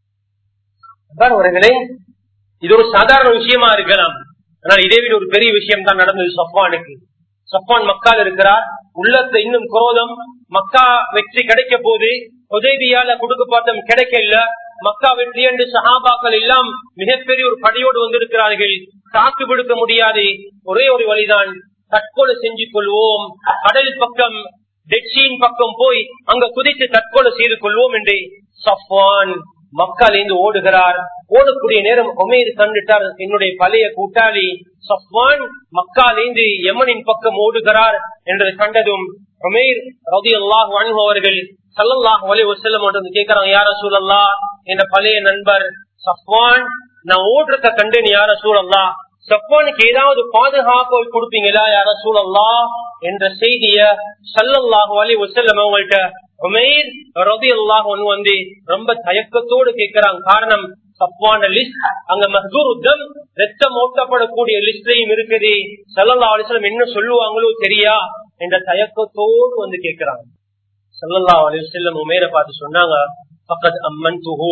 அவர்களே, இது ஒரு சாதாரண விஷயமா இருக்கலாம், ஆனால் இதே விட ஒரு பெரிய விஷயம் தான் நடந்தது சஃப்வானுக்கு. சஃப்வான் மக்கால் இருக்கிறார், உள்ளத்துல இன்னும் குரோதம், மக்கா வெற்றி கிடைக்க போது, ஹுதைபியால கொடுக்க பார்த்தம் கிடைக்கல, மக்கா வெற்றி என்று சஹாபாக்கள் எல்லாம் மிகப்பெரிய ஒரு படையோடு வந்திருக்கிறார்கள், தாக்கு பிடிக்க முடியாது, ஒரே ஒரு வழிதான், தற்கொலை செஞ்சு கொள்வோம், கடல் பக்கம் டெட்சியின் பக்கம் போய் அங்க குதித்து தற்கொலை செய்து கொள்வோம் என்று சஃப்வான் மக்காலிருந்து ஓடுகிறார். ஓடக்கூடிய நேரம் உமைர் கண்டுட்டார், என்னுடைய பழைய கூட்டாளி சஃப்வான் மக்காலிருந்து யமனின் பக்கம் ஓடுகிறார் என்று கண்டதும் உமைர் ரலியல்லாஹு அன்ஹு அவர்கள் ஸல்லல்லாஹு அலைஹி வஸல்லம் வந்து கேக்குறாங்க, யா ரசூலல்லாஹ் என்ற பழைய நண்பர் சஃப்வான் நான் ஓடுறத கண்டேன், யா ரசூலல்லாஹ் சஃப்வானுக்கு ஏதாவது பாதுகாப்பு கொடுப்பீங்களா யா ரசூலல்லாஹ் என்ற செய்திய ஸல்லல்லாஹு அலைஹி வஸல்லம் அவங்கள்ட்ட உமைர் ரலியல்லாஹு அன்ஹு வந்து ரொம்ப தயக்கத்தோடு கேட்கிறாங்க. காரணம், சஃப்வான் லிஸ்ட் அங்க மஹ்தூர் உத்தம் ரத்தம் ஓட்டப்படக்கூடிய லிஸ்ட்லயும் இருக்குது, ஸல்லல்லாஹு அலைஹி வஸல்லம் என்ன சொல்லுவாங்களோ தெரியா என்ற தயக்கத்தோடு வந்து கேட்கிறாங்க. ஸல்லல்லாஹு அலைஹி வஸல்லம் உமைரை பார்த்து சொன்னாங்க, ஃபக்கத் அம்மன்துஹு,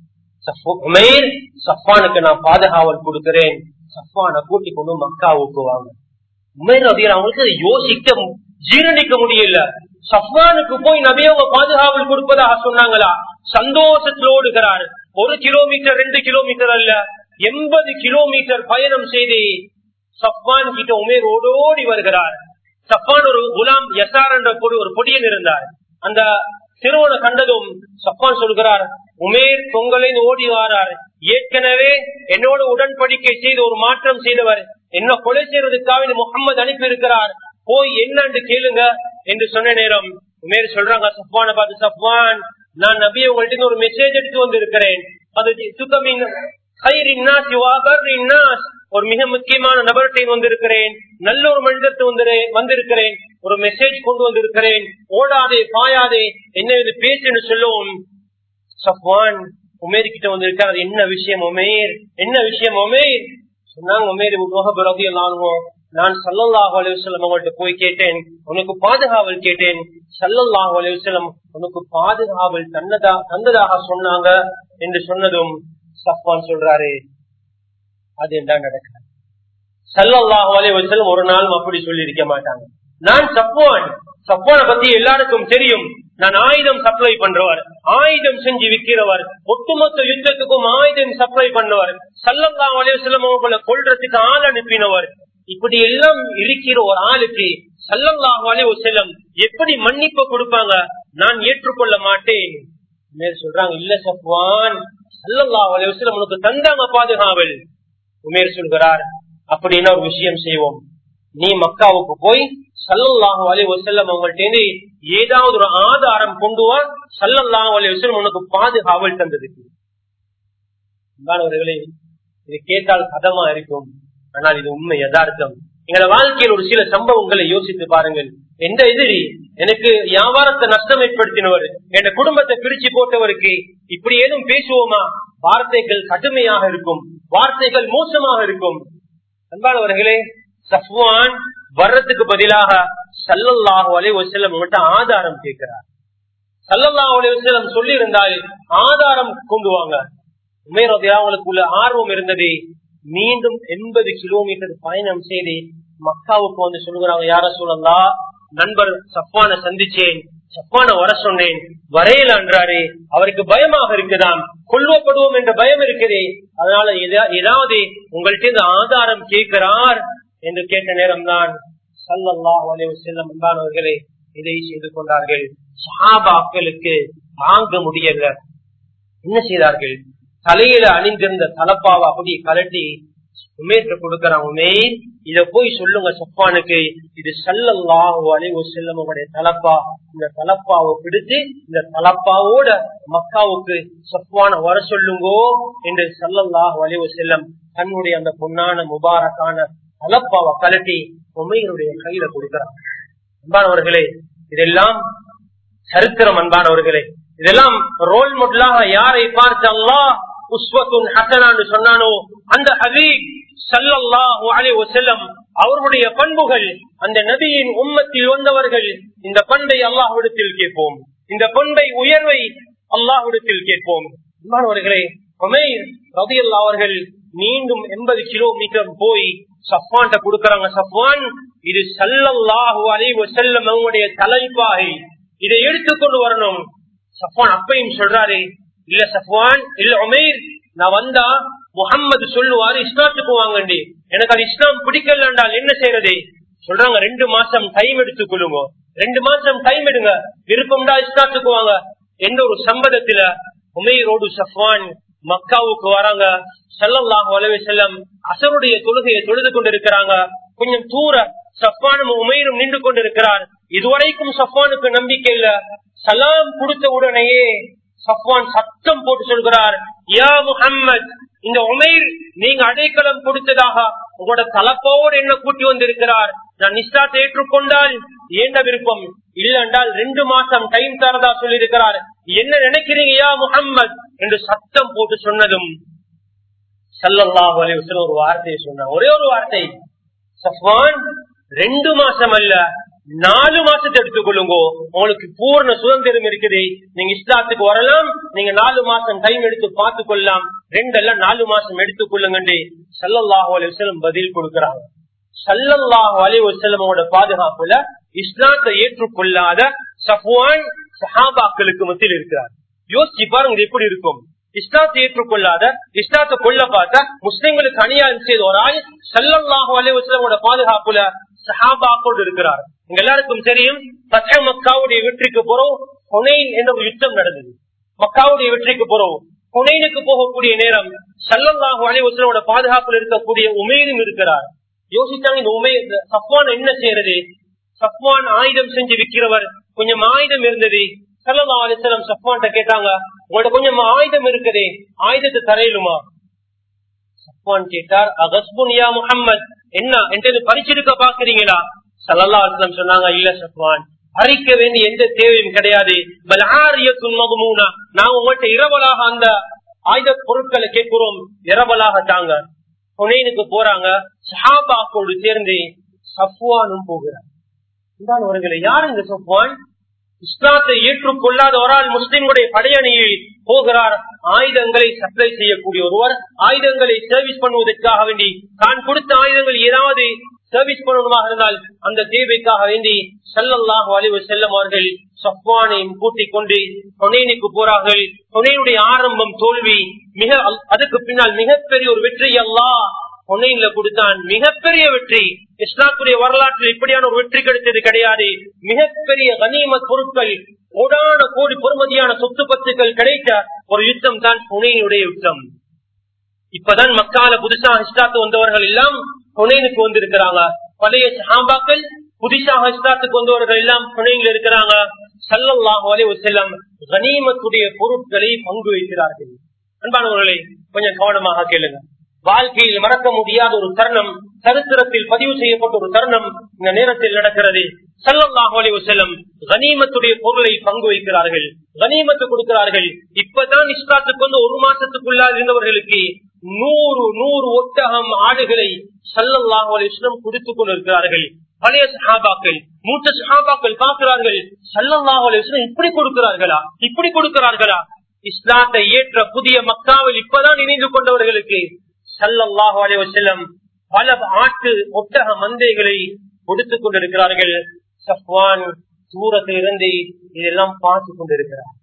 உமைர் சஃப்வானுக்கு நான் பாதுகாவல் கொடுக்கிறேன், சஃப்வானை கூட்டி கொண்டு மக்காவுக்கு வாங்க. உமைர் ரலியல்லாஹு அவங்களுக்கு யோசிக்க ஜீரணிக்க முடியல, சஃப்வானுக்கு போய் நபியவங்க பாதுகாவல் கொடுப்பதாக சொன்னாங்களா, சந்தோஷத்தில் ஓடுகிறார். ஒரு கிலோமீட்டர் ரெண்டு கிலோமீட்டர் அல்ல, எண்பது கிலோமீட்டர் பயணம் செய்து சஃப்வான் கிட்ட உமேர் ஓடோடி வருகிறார். சஃப்வான் ஒரு குலாம் யசார் என்ற ஒரு பொடியன் இருந்தார். அந்த சிறுவனை கண்டதும் சஃப்வான் சொல்கிறார், உமேர் பொங்கலை ஓடி வாரார், ஏற்கனவே என்னோட உடன்படிக்கை செய்து ஒரு மாற்றம் செய்தவர், என்ன கொலை செய்வதற்காக முகம்மது அனுப்பி இருக்கிறார், போய் என்னன்னு கேளுங்க என்று சொன்ன நேரம் உமேர் சொல்றாங்க சஃப்வானை பார்த்து, சஃப்வான் நான் நபி உங்கள்ட்ட ஒரு மெசேஜ் எடுத்து வந்திருக்கிறேன், அது சுத்தமின் கைரின் நாஸ் வ பர்ரின் நாஸ், ஒரு மிக முக்கியமான நபர்கிட்ட வந்திருக்கிறேன், நல்ல ஒரு மனிதத்தை வந்திருக்கிறேன், ஒரு மெசேஜ் கொண்டு வந்திருக்கிறேன், ஓடாதே பாயாதே என்ன இது பேசுன்னு சொல்லுவோம். சஃப்வான் உமேர் கிட்ட வந்திருக்காரு. என்ன விஷயம் உமேர், என்ன விஷயம் உமேர் சொன்னாங்க. உமேர் ரலியல்லாஹு நான் ஸல்லல்லாஹு அலைஹி வஸல்லம் அவங்கள்ட்ட போய் கேட்டேன், உனக்கு பாதுகாவல் கேட்டேன். ஸல்லல்லாஹு அலைஹி வஸல்லம் உனக்கு பாதுகாவல் தன்னதா தந்ததாக சொன்னாங்க என்று சொன்னதும் சஃப்வான் சொல்றாரு, அது என்ன நடக்கிறது? ஸல்லல்லாஹு அலைஹி வஸல்லம் ஒரு நாளும் அப்படி சொல்லி இருக்க மாட்டாங்க. நான் சஃப்வான், சஃப்வானை பத்தி எல்லாருக்கும் தெரியும். நான் ஆயுதம் சப்ளை பண்றவர், ஆயுதம் செஞ்சு விற்கிறவர், ஒட்டுமொத்த யுத்தத்துக்கும் ஆயுதம் சப்ளை பண்ணவர், ஸல்லல்லாஹு அலைஹி வஸல்லம் அவங்களை கொல்றதுக்கு ஆள் அனுப்பினவர். இப்படி எல்லாம் இருக்கிற ஒரு ஆளுக்கு ஸல்லல்லாஹு அலைஹி வஸல்லம் எப்படி மன்னிப்பு கொடுப்பாங்க? நான் ஏற்றுக்கொள்ள மாட்டேன். சொல்றாங்க, இல்ல சஃப்வான், ஸல்லல்லாஹு அலைஹி வஸல்லம் உனக்கு தந்தாங்க பாதுகாவல். உமேர் சொல்கிறார், அப்படின்னா ஒரு விஷயம் செய்வோம், நீ மக்காவுக்கு போய் ஸல்லல்லாஹு அலைஹி வஸல்லம் அவங்கள்ட்ட ஏதாவது ஒரு ஆதாரம் கொண்டு வா, ஸல்லல்லாஹு அலைஹி வஸல்லம் உனக்கு பாதுகாவல் தந்ததுக்கு. இது கேட்டால் கதமா இருக்கும், ஆனால் இது உண்மை யதார்த்தம். எங்களோட வாழ்க்கையில் ஒரு சில சம்பவங்களை யோசித்து பாருங்கள். எந்த எதிரி எனக்கு வியாபாரத்தை நஷ்டம் ஏற்படுத்தினவர், என் குடும்பத்தை பிரிச்சு போட்டவருக்கு இப்படி ஏதும் பேசுவோமா? வார்த்தைகள் கடுமையாக இருக்கும், வார்த்தைகள் மோசமாக இருக்கும். அன்பானவர்களே, சஃப்வான் வர்றதுக்கு பதிலாக ஸல்லல்லாஹு அலைஹி வஸல்லம் கிட்ட ஆதாரம் கேட்கிறார். ஸல்லல்லாஹு அலைஹி வஸல்லம் சொல்லி இருந்தால் ஆதாரம் கொண்டு வாங்க. உமேர் ரலியல்லாஹு ஆர்வம் இருந்தது. மீண்டும் எண்பது கிலோமீட்டர் பயணம் செய்து மக்காவுக்கு வந்து சொல்லுகிறாங்க, யா ரசூலல்லாஹ், நண்பர் சஃப்வானை சந்திச்சேன், சஃப்வானை வர சொன்னேன், வரையில என்றாரு. அவருக்கு பயமாக இருக்குதாம், கொல்லப்படுவோம் என்ற பயம் இருக்குது. அதனால ஏதாவது உங்கள்கிட்ட இந்த ஆதாரம் கேட்கிறார் என்று கேட்ட நேரம் தான் ஸல்லல்லாஹு அலைஹி வஸல்லம் அன்பானவர்களே இதை செய்து கொண்டார்கள். சஹாபாக்களுக்கு தாங்க முடியல. என்ன செய்தார்கள்? தலையில அணிந்திருந்த தலப்பாவை அப்படி கலட்டி உமேர்கிட்ட கொடுக்கிறான். உமேர், இத போய் சொல்லுங்க சஃப்வானுக்கு, இது ஸல்லல்லாஹு அலைஹி வஸல்லம் உடைய தலப்பா. இந்த தலப்பாவை பிடித்து இந்த தலப்பாவோட மக்காவுக்கு சஃப்வானை வர சொல்லுங்கோ என்று ஸல்லல்லாஹு அலைஹி வஸல்லம் தன்னுடைய அந்த பொன்னான முபாரக்கான தலப்பாவை கலட்டி உமேருடைய கையில கொடுக்கிறான். அன்பானவர்களே, இதெல்லாம் சரித்திரம். அன்பானவர்களே, இதெல்லாம் ரோல் மாடலாக யாரை பார்த்து அல்லாஹ் உஸ்வத்துன் ஹஸனான்னு சொன்னானோ அந்த ஹபீப் ஸல்லல்லாஹு அலைஹி வஸல்லம் அவர்களுடைய பண்புகள், அந்த நபியின் உம்மத்தில் வந்தவர்கள். இந்த பண்பை அல்லாஹ்விடத்தில் கேட்போம், இந்த பண்பை உயர்வை அல்லாஹ்விடத்தில் கேட்போம். அன்பானவர்களே, உமைர் ரலியல்லாஹு அவர்கள் மீண்டும் எண்பது கிலோமீட்டர் போய் சஃப்வான்ட்ட கொடுக்கறாங்க. சஃப்வான், இது ஸல்லல்லாஹு அலைஹி வஸல்லம் அவங்களுடைய தலைப்பாகை, இதை எடுத்துக்கொண்டு வரணும். சஃப்வான் அப்பையும் சொல்றாரு, இல்ல சஃப்வான், இல்ல உமைர், நான் வந்தா முஹம்மது சொல்லுவாரு இஸ்லாத்துக்கு வாங்கண்டி, எனக்கு அது இஸ்லாம் பிடிக்கல என்றால் என்ன செய்யறது? சொல்றாங்க, ரெண்டு மாசம் டைம் எடுத்துக் கொள்ளுங்க, ரெண்டு மாசம் டைம் எடுங்க, விருப்பம்டா இஸ்லாத்துக்கு வாங்க. எந்த ஒரு சம்பதத்துல உமைரோடு சஃப்வான் மக்காவுக்கு வராங்க. ஸல்லல்லாஹு அலைஹி வஸல்லம் அஸருடைய தொழுகையை தொழுது கொண்டிருக்கிறாங்க. கொஞ்சம் தூர சஃப்வானும் உமைரும் நின்று கொண்டிருக்கிறார். இதுவரைக்கும் சஃப்வானுக்கு நம்பிக்கை இல்ல. சலாம் கொடுத்த உடனேயே சஃப்வான் சத்தம் போட்டு சொல்கிறார், யா முஹம்மத், இந்த உமைர் நீங்க அடைக்கலம் கொடுத்ததாக உங்களோட தலப்போடு என்ன கூட்டி வந்திருக்கிறார். நான் இஸ்லாத்தை ஏற்றுக்கொண்டால் ஏண்ட விருப்பம், இல்ல என்றால் ரெண்டு மாசம் டைம் தரதா சொல்லி இருக்கிறார். என்ன நினைக்கிறீங்க யா முஹம்மத் என்று சத்தம் போட்டு சொன்னதும் ஸல்லல்லாஹு அலைஹி வஸல்லம் ஒரு வார்த்தையை சொன்னார், ஒரே ஒரு வார்த்தை, சஃப்வான், ரெண்டு மாசம் அல்ல நாலு மாசத்தை எடுத்துக்கொள்ளுங்க, உங்களுக்கு பூர்ண சுதந்திரம் இருக்குது, நீங்க இஸ்லாத்துக்கு வரலாம், நீங்க நாலு மாசம் டைம் எடுத்து பார்த்து கொள்ளலாம், ரெண்டு அல்ல நாலு மாசம் எடுத்துக் கொள்ளுங்க ஸல்லல்லாஹு அலைஹி வஸல்லம் பதில் கொடுக்கிறாங்க. ஸல்லல்லாஹு அலைஹி வஸல்லமோட பாதுகாப்புல இஸ்லாத்தை ஏற்றுக்கொள்ளாத சஃப்வான் சஹாபாக்களுக்கு மத்தியில் இருக்கிறார். யோசிச்சு பாருங்க எப்படி இருக்கும். இஸ்லாத்தை ஏற்றுக்கொள்ளாத, இஸ்லாத்தை கொல்ல பார்த்த, முஸ்லிம்களுக்கு அநியாயம் செய்த ஒரு ஆள் ஸல்லல்லாஹு அலைஹி வஸல்லமோட பாதுகாப்புல சஹாபாக்களோடு இருக்கிறார். எங்க எல்லாருக்கும் தெரியும், ஃபத்ஹ் மக்காவுடைய வெற்றிக்கு பிறகு ஹுனைன் என்ற ஒரு யுத்தம் நடந்தது. மக்காவுடைய வெற்றிக்கு பிறகு ஹுனைனுக்கு போகக்கூடிய நேரம் ஸல்லல்லாஹு அலைஹி வஸல்லமோட பாதுகாப்பில் இருக்கக்கூடிய உமைரும் இருக்கிறார். யோசிச்சாங்க, இந்த உமைர் சஃப்வான் என்ன செய்யறது? சஃப்வான் ஆயுதம் செஞ்சு விற்கிறவர், கொஞ்சம் ஆயுதம் இருந்தது. ஸல்லல்லாஹு அலைஹி வஸல்லம் சஃப்வான்ட்ட கேட்டாங்க, உங்கள்ட்ட கொஞ்சம் ஆயுதம் இருக்குதே, ஆயுதத்தை தரையிலுமா? சஃப்வான் கேட்டார், அகஸ்புன் யா முஹம்மத், என்ன என்று பறிச்சிருக்க பாக்குறீங்களா? ஸல்லல்லாஹு அலைஹி வஸல்லம் சொன்னாங்க, இல்ல சஃப்வான், பறிக்க வேண்டிய எந்த தேவையும் கிடையாது. பல் ஆரியத்துன் மக்மூனா, நாங்க உங்கள்கிட்ட இரவலாக அந்த ஆயுத பொருட்களை கேட்கிறோம், இரவலாக தாங்க. ஹுனைனுக்கு போறாங்க, சஹாபாக்களோடு சேர்ந்து சஃப்வானும் போகிறார். அவர்களை யார் இந்த சஃப்வான்? இஸ்லாத்தை ஏற்றுக்கொள்ளாத ஒரு ஆள் முஸ்லிம்களுடைய படையணியில் போகிறார். ஆயுதங்களை சப்ளை செய்யக்கூடிய ஒருவர், ஆயுதங்களை சர்வீஸ் பண்ணுவதற்காக வேண்டி தான் கொடுத்த ஆயுதங்கள் ஏதாவது சர்வீஸ் பண்ணணுமாக இருந்தால் அந்த தேவைக்காக வேண்டி ஸல்லல்லாஹு அலைஹி வஸல்லம் அவர்கள் சஃப்வானையும் கூட்டிக் கொண்டு ஹுனைனுக்கு போறார்கள். ஹுனைனுடைய ஆரம்பம் தோல்வி, மிக அதுக்கு பின்னால் மிகப்பெரிய ஒரு வெற்றி அல்லாஹ் ஹுனைன்ல கொடுத்தான். மிகப்பெரிய வெற்றி. இஸ்லாத்துடைய வரலாற்றில் இப்படியான ஒரு வெற்றி கிடைத்தது கிடையாது. மிகப்பெரிய கனிமத் பொருட்கள், கோடான கோடி பொறுமதியான சொத்து பத்துக்கள் கிடைத்த ஒரு யுத்தம் தான் ஹுனைனுடைய யுத்தம். இப்பதான் மக்கால புதுசாக இஸ்லாத்து வந்தவர்கள் எல்லாம் ஹுனைனுக்கு வந்திருக்கிறாங்க. பழைய சஹாபாக்கள் புதுசாக இஸ்லாத்துக்கு வந்தவர்கள் எல்லாம் ஹுனைன்ல இருக்கிறாங்க. ஸல்லல்லாஹு அலைஹி வஸல்லம் கனிமத்துடைய பொருட்களை பங்கு வைக்கிறார்கள். அன்பானவர்களை கொஞ்சம் கவனமாக கேளுங்க. வாழ்க்கையில் மறக்க முடியாத ஒரு தருணம், சரித்திரத்தில் பதிவு செய்யப்பட்ட ஒரு தருணம் இந்த நேரத்தில் நடக்கிறது. ஸல்லல்லாஹு அலைஹி வஸல்லம் கனிமத்துடைய பொருளை பங்கு வைக்கிறார்கள், கனிமத்து கொடுக்கிறார்கள். இப்பதான் இஸ்லாத்துக்கு வந்து ஒரு மாசத்துக்குள்ளால் இருந்தவர்களுக்கு நூறு நூறு ஒட்டகம் ஆடுகளை ஸல்லல்லாஹு அலைஹி வஸல்லம் கொடுத்துக் கொண்டிருக்கிறார்கள். பழைய சஹாபாக்கள், மூத்த சஹாபாக்கள் பார்க்கிறார்கள், ஸல்லல்லாஹு அலைஹி வஸல்லம் இப்படி கொடுக்கிறார்களா, இப்படி கொடுக்கிறார்களா? இஸ்லாத்தை ஏற்ற புதிய மக்காவில் இப்பதான் இணைந்து கொண்டவர்களுக்கு ஸல்லல்லாஹு அலைஹி வஸல்லம் பல ஆட்டு ஒட்டக மந்தைகளை கொடுத்துக் கொண்டிருக்கிறார்கள். சஃப்வான் தூரத்தில் இருந்து இதெல்லாம் பார்த்து கொண்டிருக்கிறார்.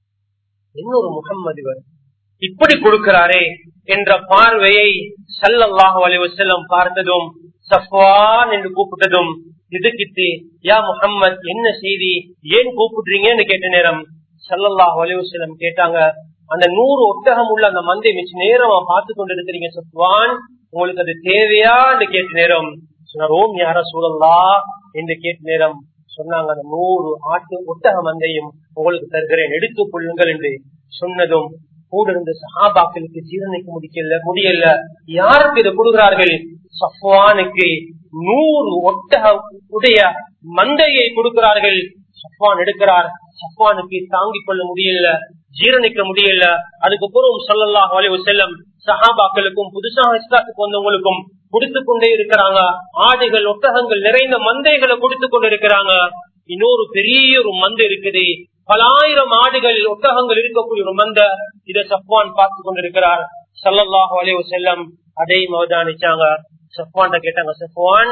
இன்னொரு முஹம்மது இவர் இப்படி கொடுக்கிறாரே என்ற பார்வையை ஸல்லல்லாஹு அலைஹி வஸல்லம் பார்த்ததும் சஃப்வான் என்று கூப்பிட்டதும் இதுக்கிட்டு, யா முஹம்மத், என்ன செய்தி, ஏன் கூப்பிடுறீங்கன்னு கேட்ட நேரம் ஸல்லல்லாஹு அலைஹி வஸல்லம் கேட்டாங்க, அந்த நூறு ஒட்டகம் உள்ள அந்த மந்தை மிச்ச நேரம் பார்த்து கொண்டிருக்கிறீங்க சஃப்வான், உங்களுக்கு அது தேவையா என்று கேட்ட நேரம் சொன்னார், ஓம் யா ரசூலல்லாஹ் என்று கேட்ட நேரம் சொன்னாங்க, அந்த நூறு ஆட்டு ஒட்டக மந்தையும் உங்களுக்கு தருகிறேன், எடுத்துக் கொள்ளுங்கள் என்று சொன்னதும் கூட இருந்த சஹாபாக்களுக்கு ஜீரணிக்க முடியல முடியல யாருக்கு இதை கொடுக்கிறார்கள்? சஃப்வானுக்கு நூறு ஒட்டக உடைய மந்தையை கொடுக்கிறார்கள். சஃப்வான் எடுக்கிறார். சஃப்வானுக்கு தாங்கிக் கொள்ள முடியல, ஜீரணிக்க முடியல. அதுக்கப்புறம் ஸல்லல்லாஹு அலைஹி வஸல்லம் சஹாபாக்களுக்கும் புதுசாக இஸ்லாத்துக்கு வந்தவங்களுக்கும் கொடுத்து கொண்டே இருக்கிறாங்க. ஆடுகள் ஒட்டகங்கள் நிறைந்த மந்தைகளை கொடுத்து கொண்டு இருக்கிறாங்க. இன்னொரு பெரிய ஒரு மந்தை இருக்குது, பல ஆயிரம் ஆடுகள் ஒட்டகங்கள் இருக்கக்கூடிய ஒரு மந்தை. இதை சஃப்வான் பார்த்து கொண்டிருக்கிறார். ஸல்லல்லாஹு அலைஹி வஸல்லம் அதையும் அவதானிச்சாங்க. சஃப்வான் கேட்டாங்க, சஃப்வான்,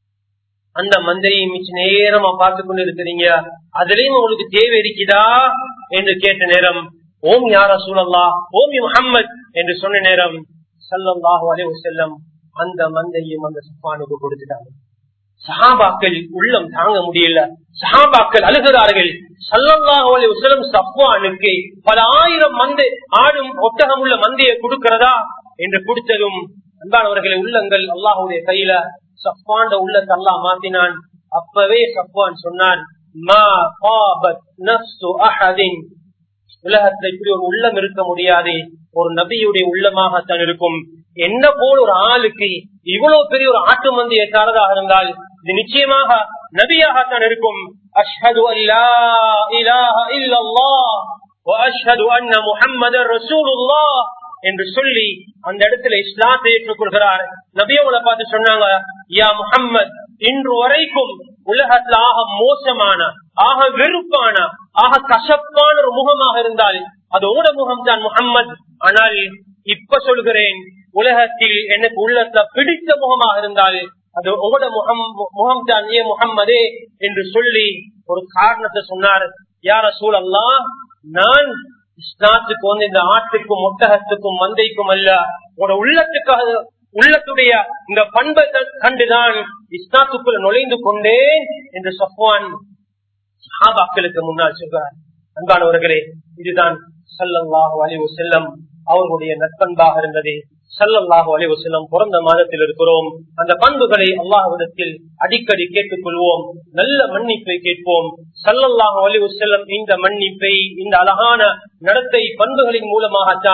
அந்த மந்தையை மிச்ச நேரமா பார்த்து கொண்டு இருக்கிறீங்க, அதுலயும் உங்களுக்கு தேவை இருக்குதா என்று கேட்ட நேரம் ஓம் யா ரசூலல்லாஹ், ஓம் முஹம்மத் என்று சொன்ன நேரம் ஸல்லல்லாஹு அலைஹி வஸல்லம் அந்த மந்தையும் அந்த சஃப்வானுக்கு கொடுத்துட்டாங்க. சஹாபாக்கள் உள்ளம் தாங்க முடியல, சஹாபாக்கள் அழுகிறார்கள். ஸல்லல்லாஹு அலைஹி வஸல்லம் சஃப்வானுக்கு பல ஆயிரம் மந்தை ஆடும் ஒட்டகம் உள்ள மந்தையை கொடுக்கிறதா என்று கொடுத்ததும் அன்பானவர்களை உள்ளங்கள் அல்லாஹ்வுடைய கையில. சஃப்வான் உள்ளத்தை அல்லாஹ் மாத்தினான். அப்பவே சஃப்வான் சொன்னான், மா காபத் நஃப்ஸு அஹதின், உலகத்துல இப்படி ஒரு உள்ளம் இருக்க முடியாது, ஒரு நபியுடைய உள்ளமாகத்தான் இருக்கும். என்ன போல ஒரு ஆளுக்கு இவ்வளவு பெரிய ஒரு ஆட்டு மந்தையை தரதாக இருந்தால் இது நிச்சயமாக நபியாகத்தான் இருக்கும். அஷ்ஹது அல்லா இலாஹ இல்லல்லாஹ் வ அஷ்ஹது அன்ன முஹம்மதர் ரசூலுல்லாஹ் என்று சொல்லி அந்த இடத்துல இஸ்லாத்தை ஏற்றுக்கொள்கிறார். நபியோட பார்த்து சொன்னாங்க, யா முஹம்மத், இன்று வரைக்கும் உலகத்துல ஆக மோசமான, ஆக வெறுப்பான, ஆக கசப்பான ஒரு முகமாக இருந்தால் அது உங்களோட முகம் தான் முஹம்மத். ஆனால் இப்ப சொல்கிறேன், உலகத்தில் எனக்கு உள்ளத்துல பிடித்த முகமாக இருந்தால் அது உங்களோட முகம் முகம் தான் ஏ முஹம்மதே என்று சொல்லி ஒரு காரணத்தை சொன்னார். யா ரசூலல்லாஹ், நான் இஸ்லாத்துக்கு வந்து இந்த ஆட்டுக்கும் ஒட்டகத்துக்கும் மந்தைக்கும் அல்ல, உங்களோட உள்ளத்துக்காக, உள்ளத்துடைய இந்த பண்பை கண்டுதான் இஸ்லாத்துக்குள்ள நுழைந்து கொண்டேன் என்று சஃப்வான் சஹாபாக்களுக்கு முன்னால் சொல்றார். அன்பானவர்களே, இதுதான் ஸல்லல்லாஹு அலைஹி வஸல்லம் அவர்களுடைய நற்பண்பாக இருந்தது. ஸல்லல்லாஹு அலைஹி வஸல்லம் பிறந்த மாதத்தில் இருக்கிறோம். அந்த பண்புகளை அல்லாஹ்விடத்தில் அடிக்கடி கேட்டுக் கொள்வோம், நல்ல மன்னிப்பை கேட்போம். ஸல்லல்லாஹு அலைஹி வஸல்லம் இந்த மன்னிப்பை, இந்த அழகான நடத்தை பண்புகளின் மூலமாகத்தான்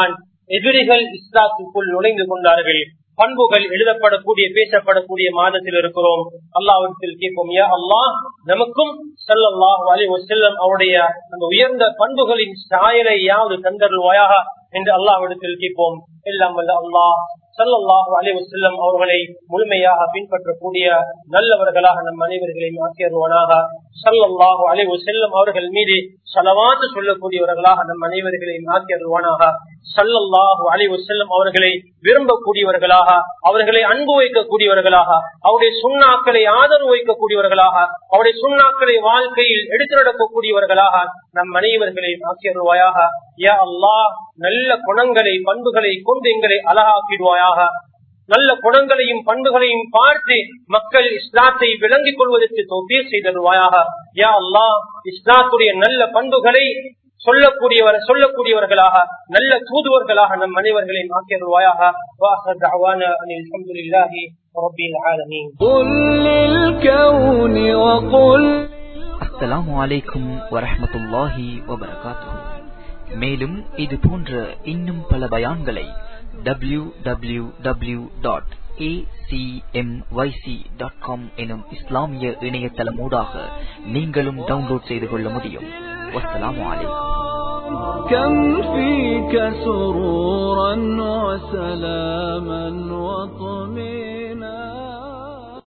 எதிரிகள் இஸ்லாத்துக்குள் நுழைந்து கொண்டார்கள். பண்புகள் எழுதப்படக்கூடிய பேசப்படக்கூடிய மாதத்தில் இருக்கிறோம். அல்லாஹ்விடத்தில் கேட்போம், யா அல்லாஹ் நமக்கும் ஸல்லல்லாஹு அலைஹி வஸல்லம் அவருடைய அந்த உயர்ந்த பண்புகளின் சாயலை யாவது தந்தருள்வாயாக என்று அல்லாஹ்விடத்தில் கேட்போம். எல்லாம் வல்ல அல்லாஹ் ஸல்லல்லாஹு அலைஹி வஸல்லம் அவர்களை முழுமையாக பின்பற்றக்கூடிய நல்லவர்களாக நம் அனைவர்களையும் ஆக்கியருவானாக. ஸல்லல்லாஹு அலைஹி வஸல்லம் அவர்கள் மீது ஸலவாத் சொல்லக்கூடியவர்களாக நம் அனைவர்களையும் ஆக்கியருவானாக. ஸல்லல்லாஹு அலைஹி வஸல்லம் அவர்களை விரும்பக்கூடியவர்களாக, அவர்களை அன்பு வைக்கக்கூடியவர்களாக, அவருடைய சுன்னாக்களை ஆதரவு வைக்கக்கூடியவர்களாக, அவருடைய சுன்னாக்களை வாழ்க்கையில் எடுத்து நடக்கக்கூடியவர்களாக நம் அனைவர்களையும் ஆக்கியருவாயாக. யா அல்லாஹ் நல்ல குணங்களை பண்புகளை கொண்டு எங்களை அழகாக்கிடுவாயாக. நல்ல குணங்களையும் பண்புகளையும் பார்த்து மக்கள் இஸ்லாத்தை விளங்கிக் கொள்வதற்கு தௌஃபீக் செய்தருவாயாக. யா அல்லாஹ் இஸ்லாத்துடைய நல்ல பண்புகளை சொல்லக்கூடியவர் சொல்லக்கூடியவர்களாக நல்ல தூதுவர்களாக நம் அனைவர்களையும் ஆக்கியருவாயாக. வாஹர் தஅவானா அனில் ஹம்துலில்லாஹி ரப்பில் ஆலமீன். குல் லில் கௌனி வகுல். அஸ்ஸலாமு அலைக்கும் வரஹ்மத்துல்லாஹி வபரகாத்துஹு. மேலும் இது போன்ற இன்னும் பல பயான்களை W W W dot A C M Y C dot com எனும் இஸ்லாமிய இணையதளம் ஊடாக நீங்களும் டவுன்லோட் செய்து கொள்ள முடியும். வஸ்ஸலாமு அலைக்கும். كم فيك سرورا وسلاما وطمئنا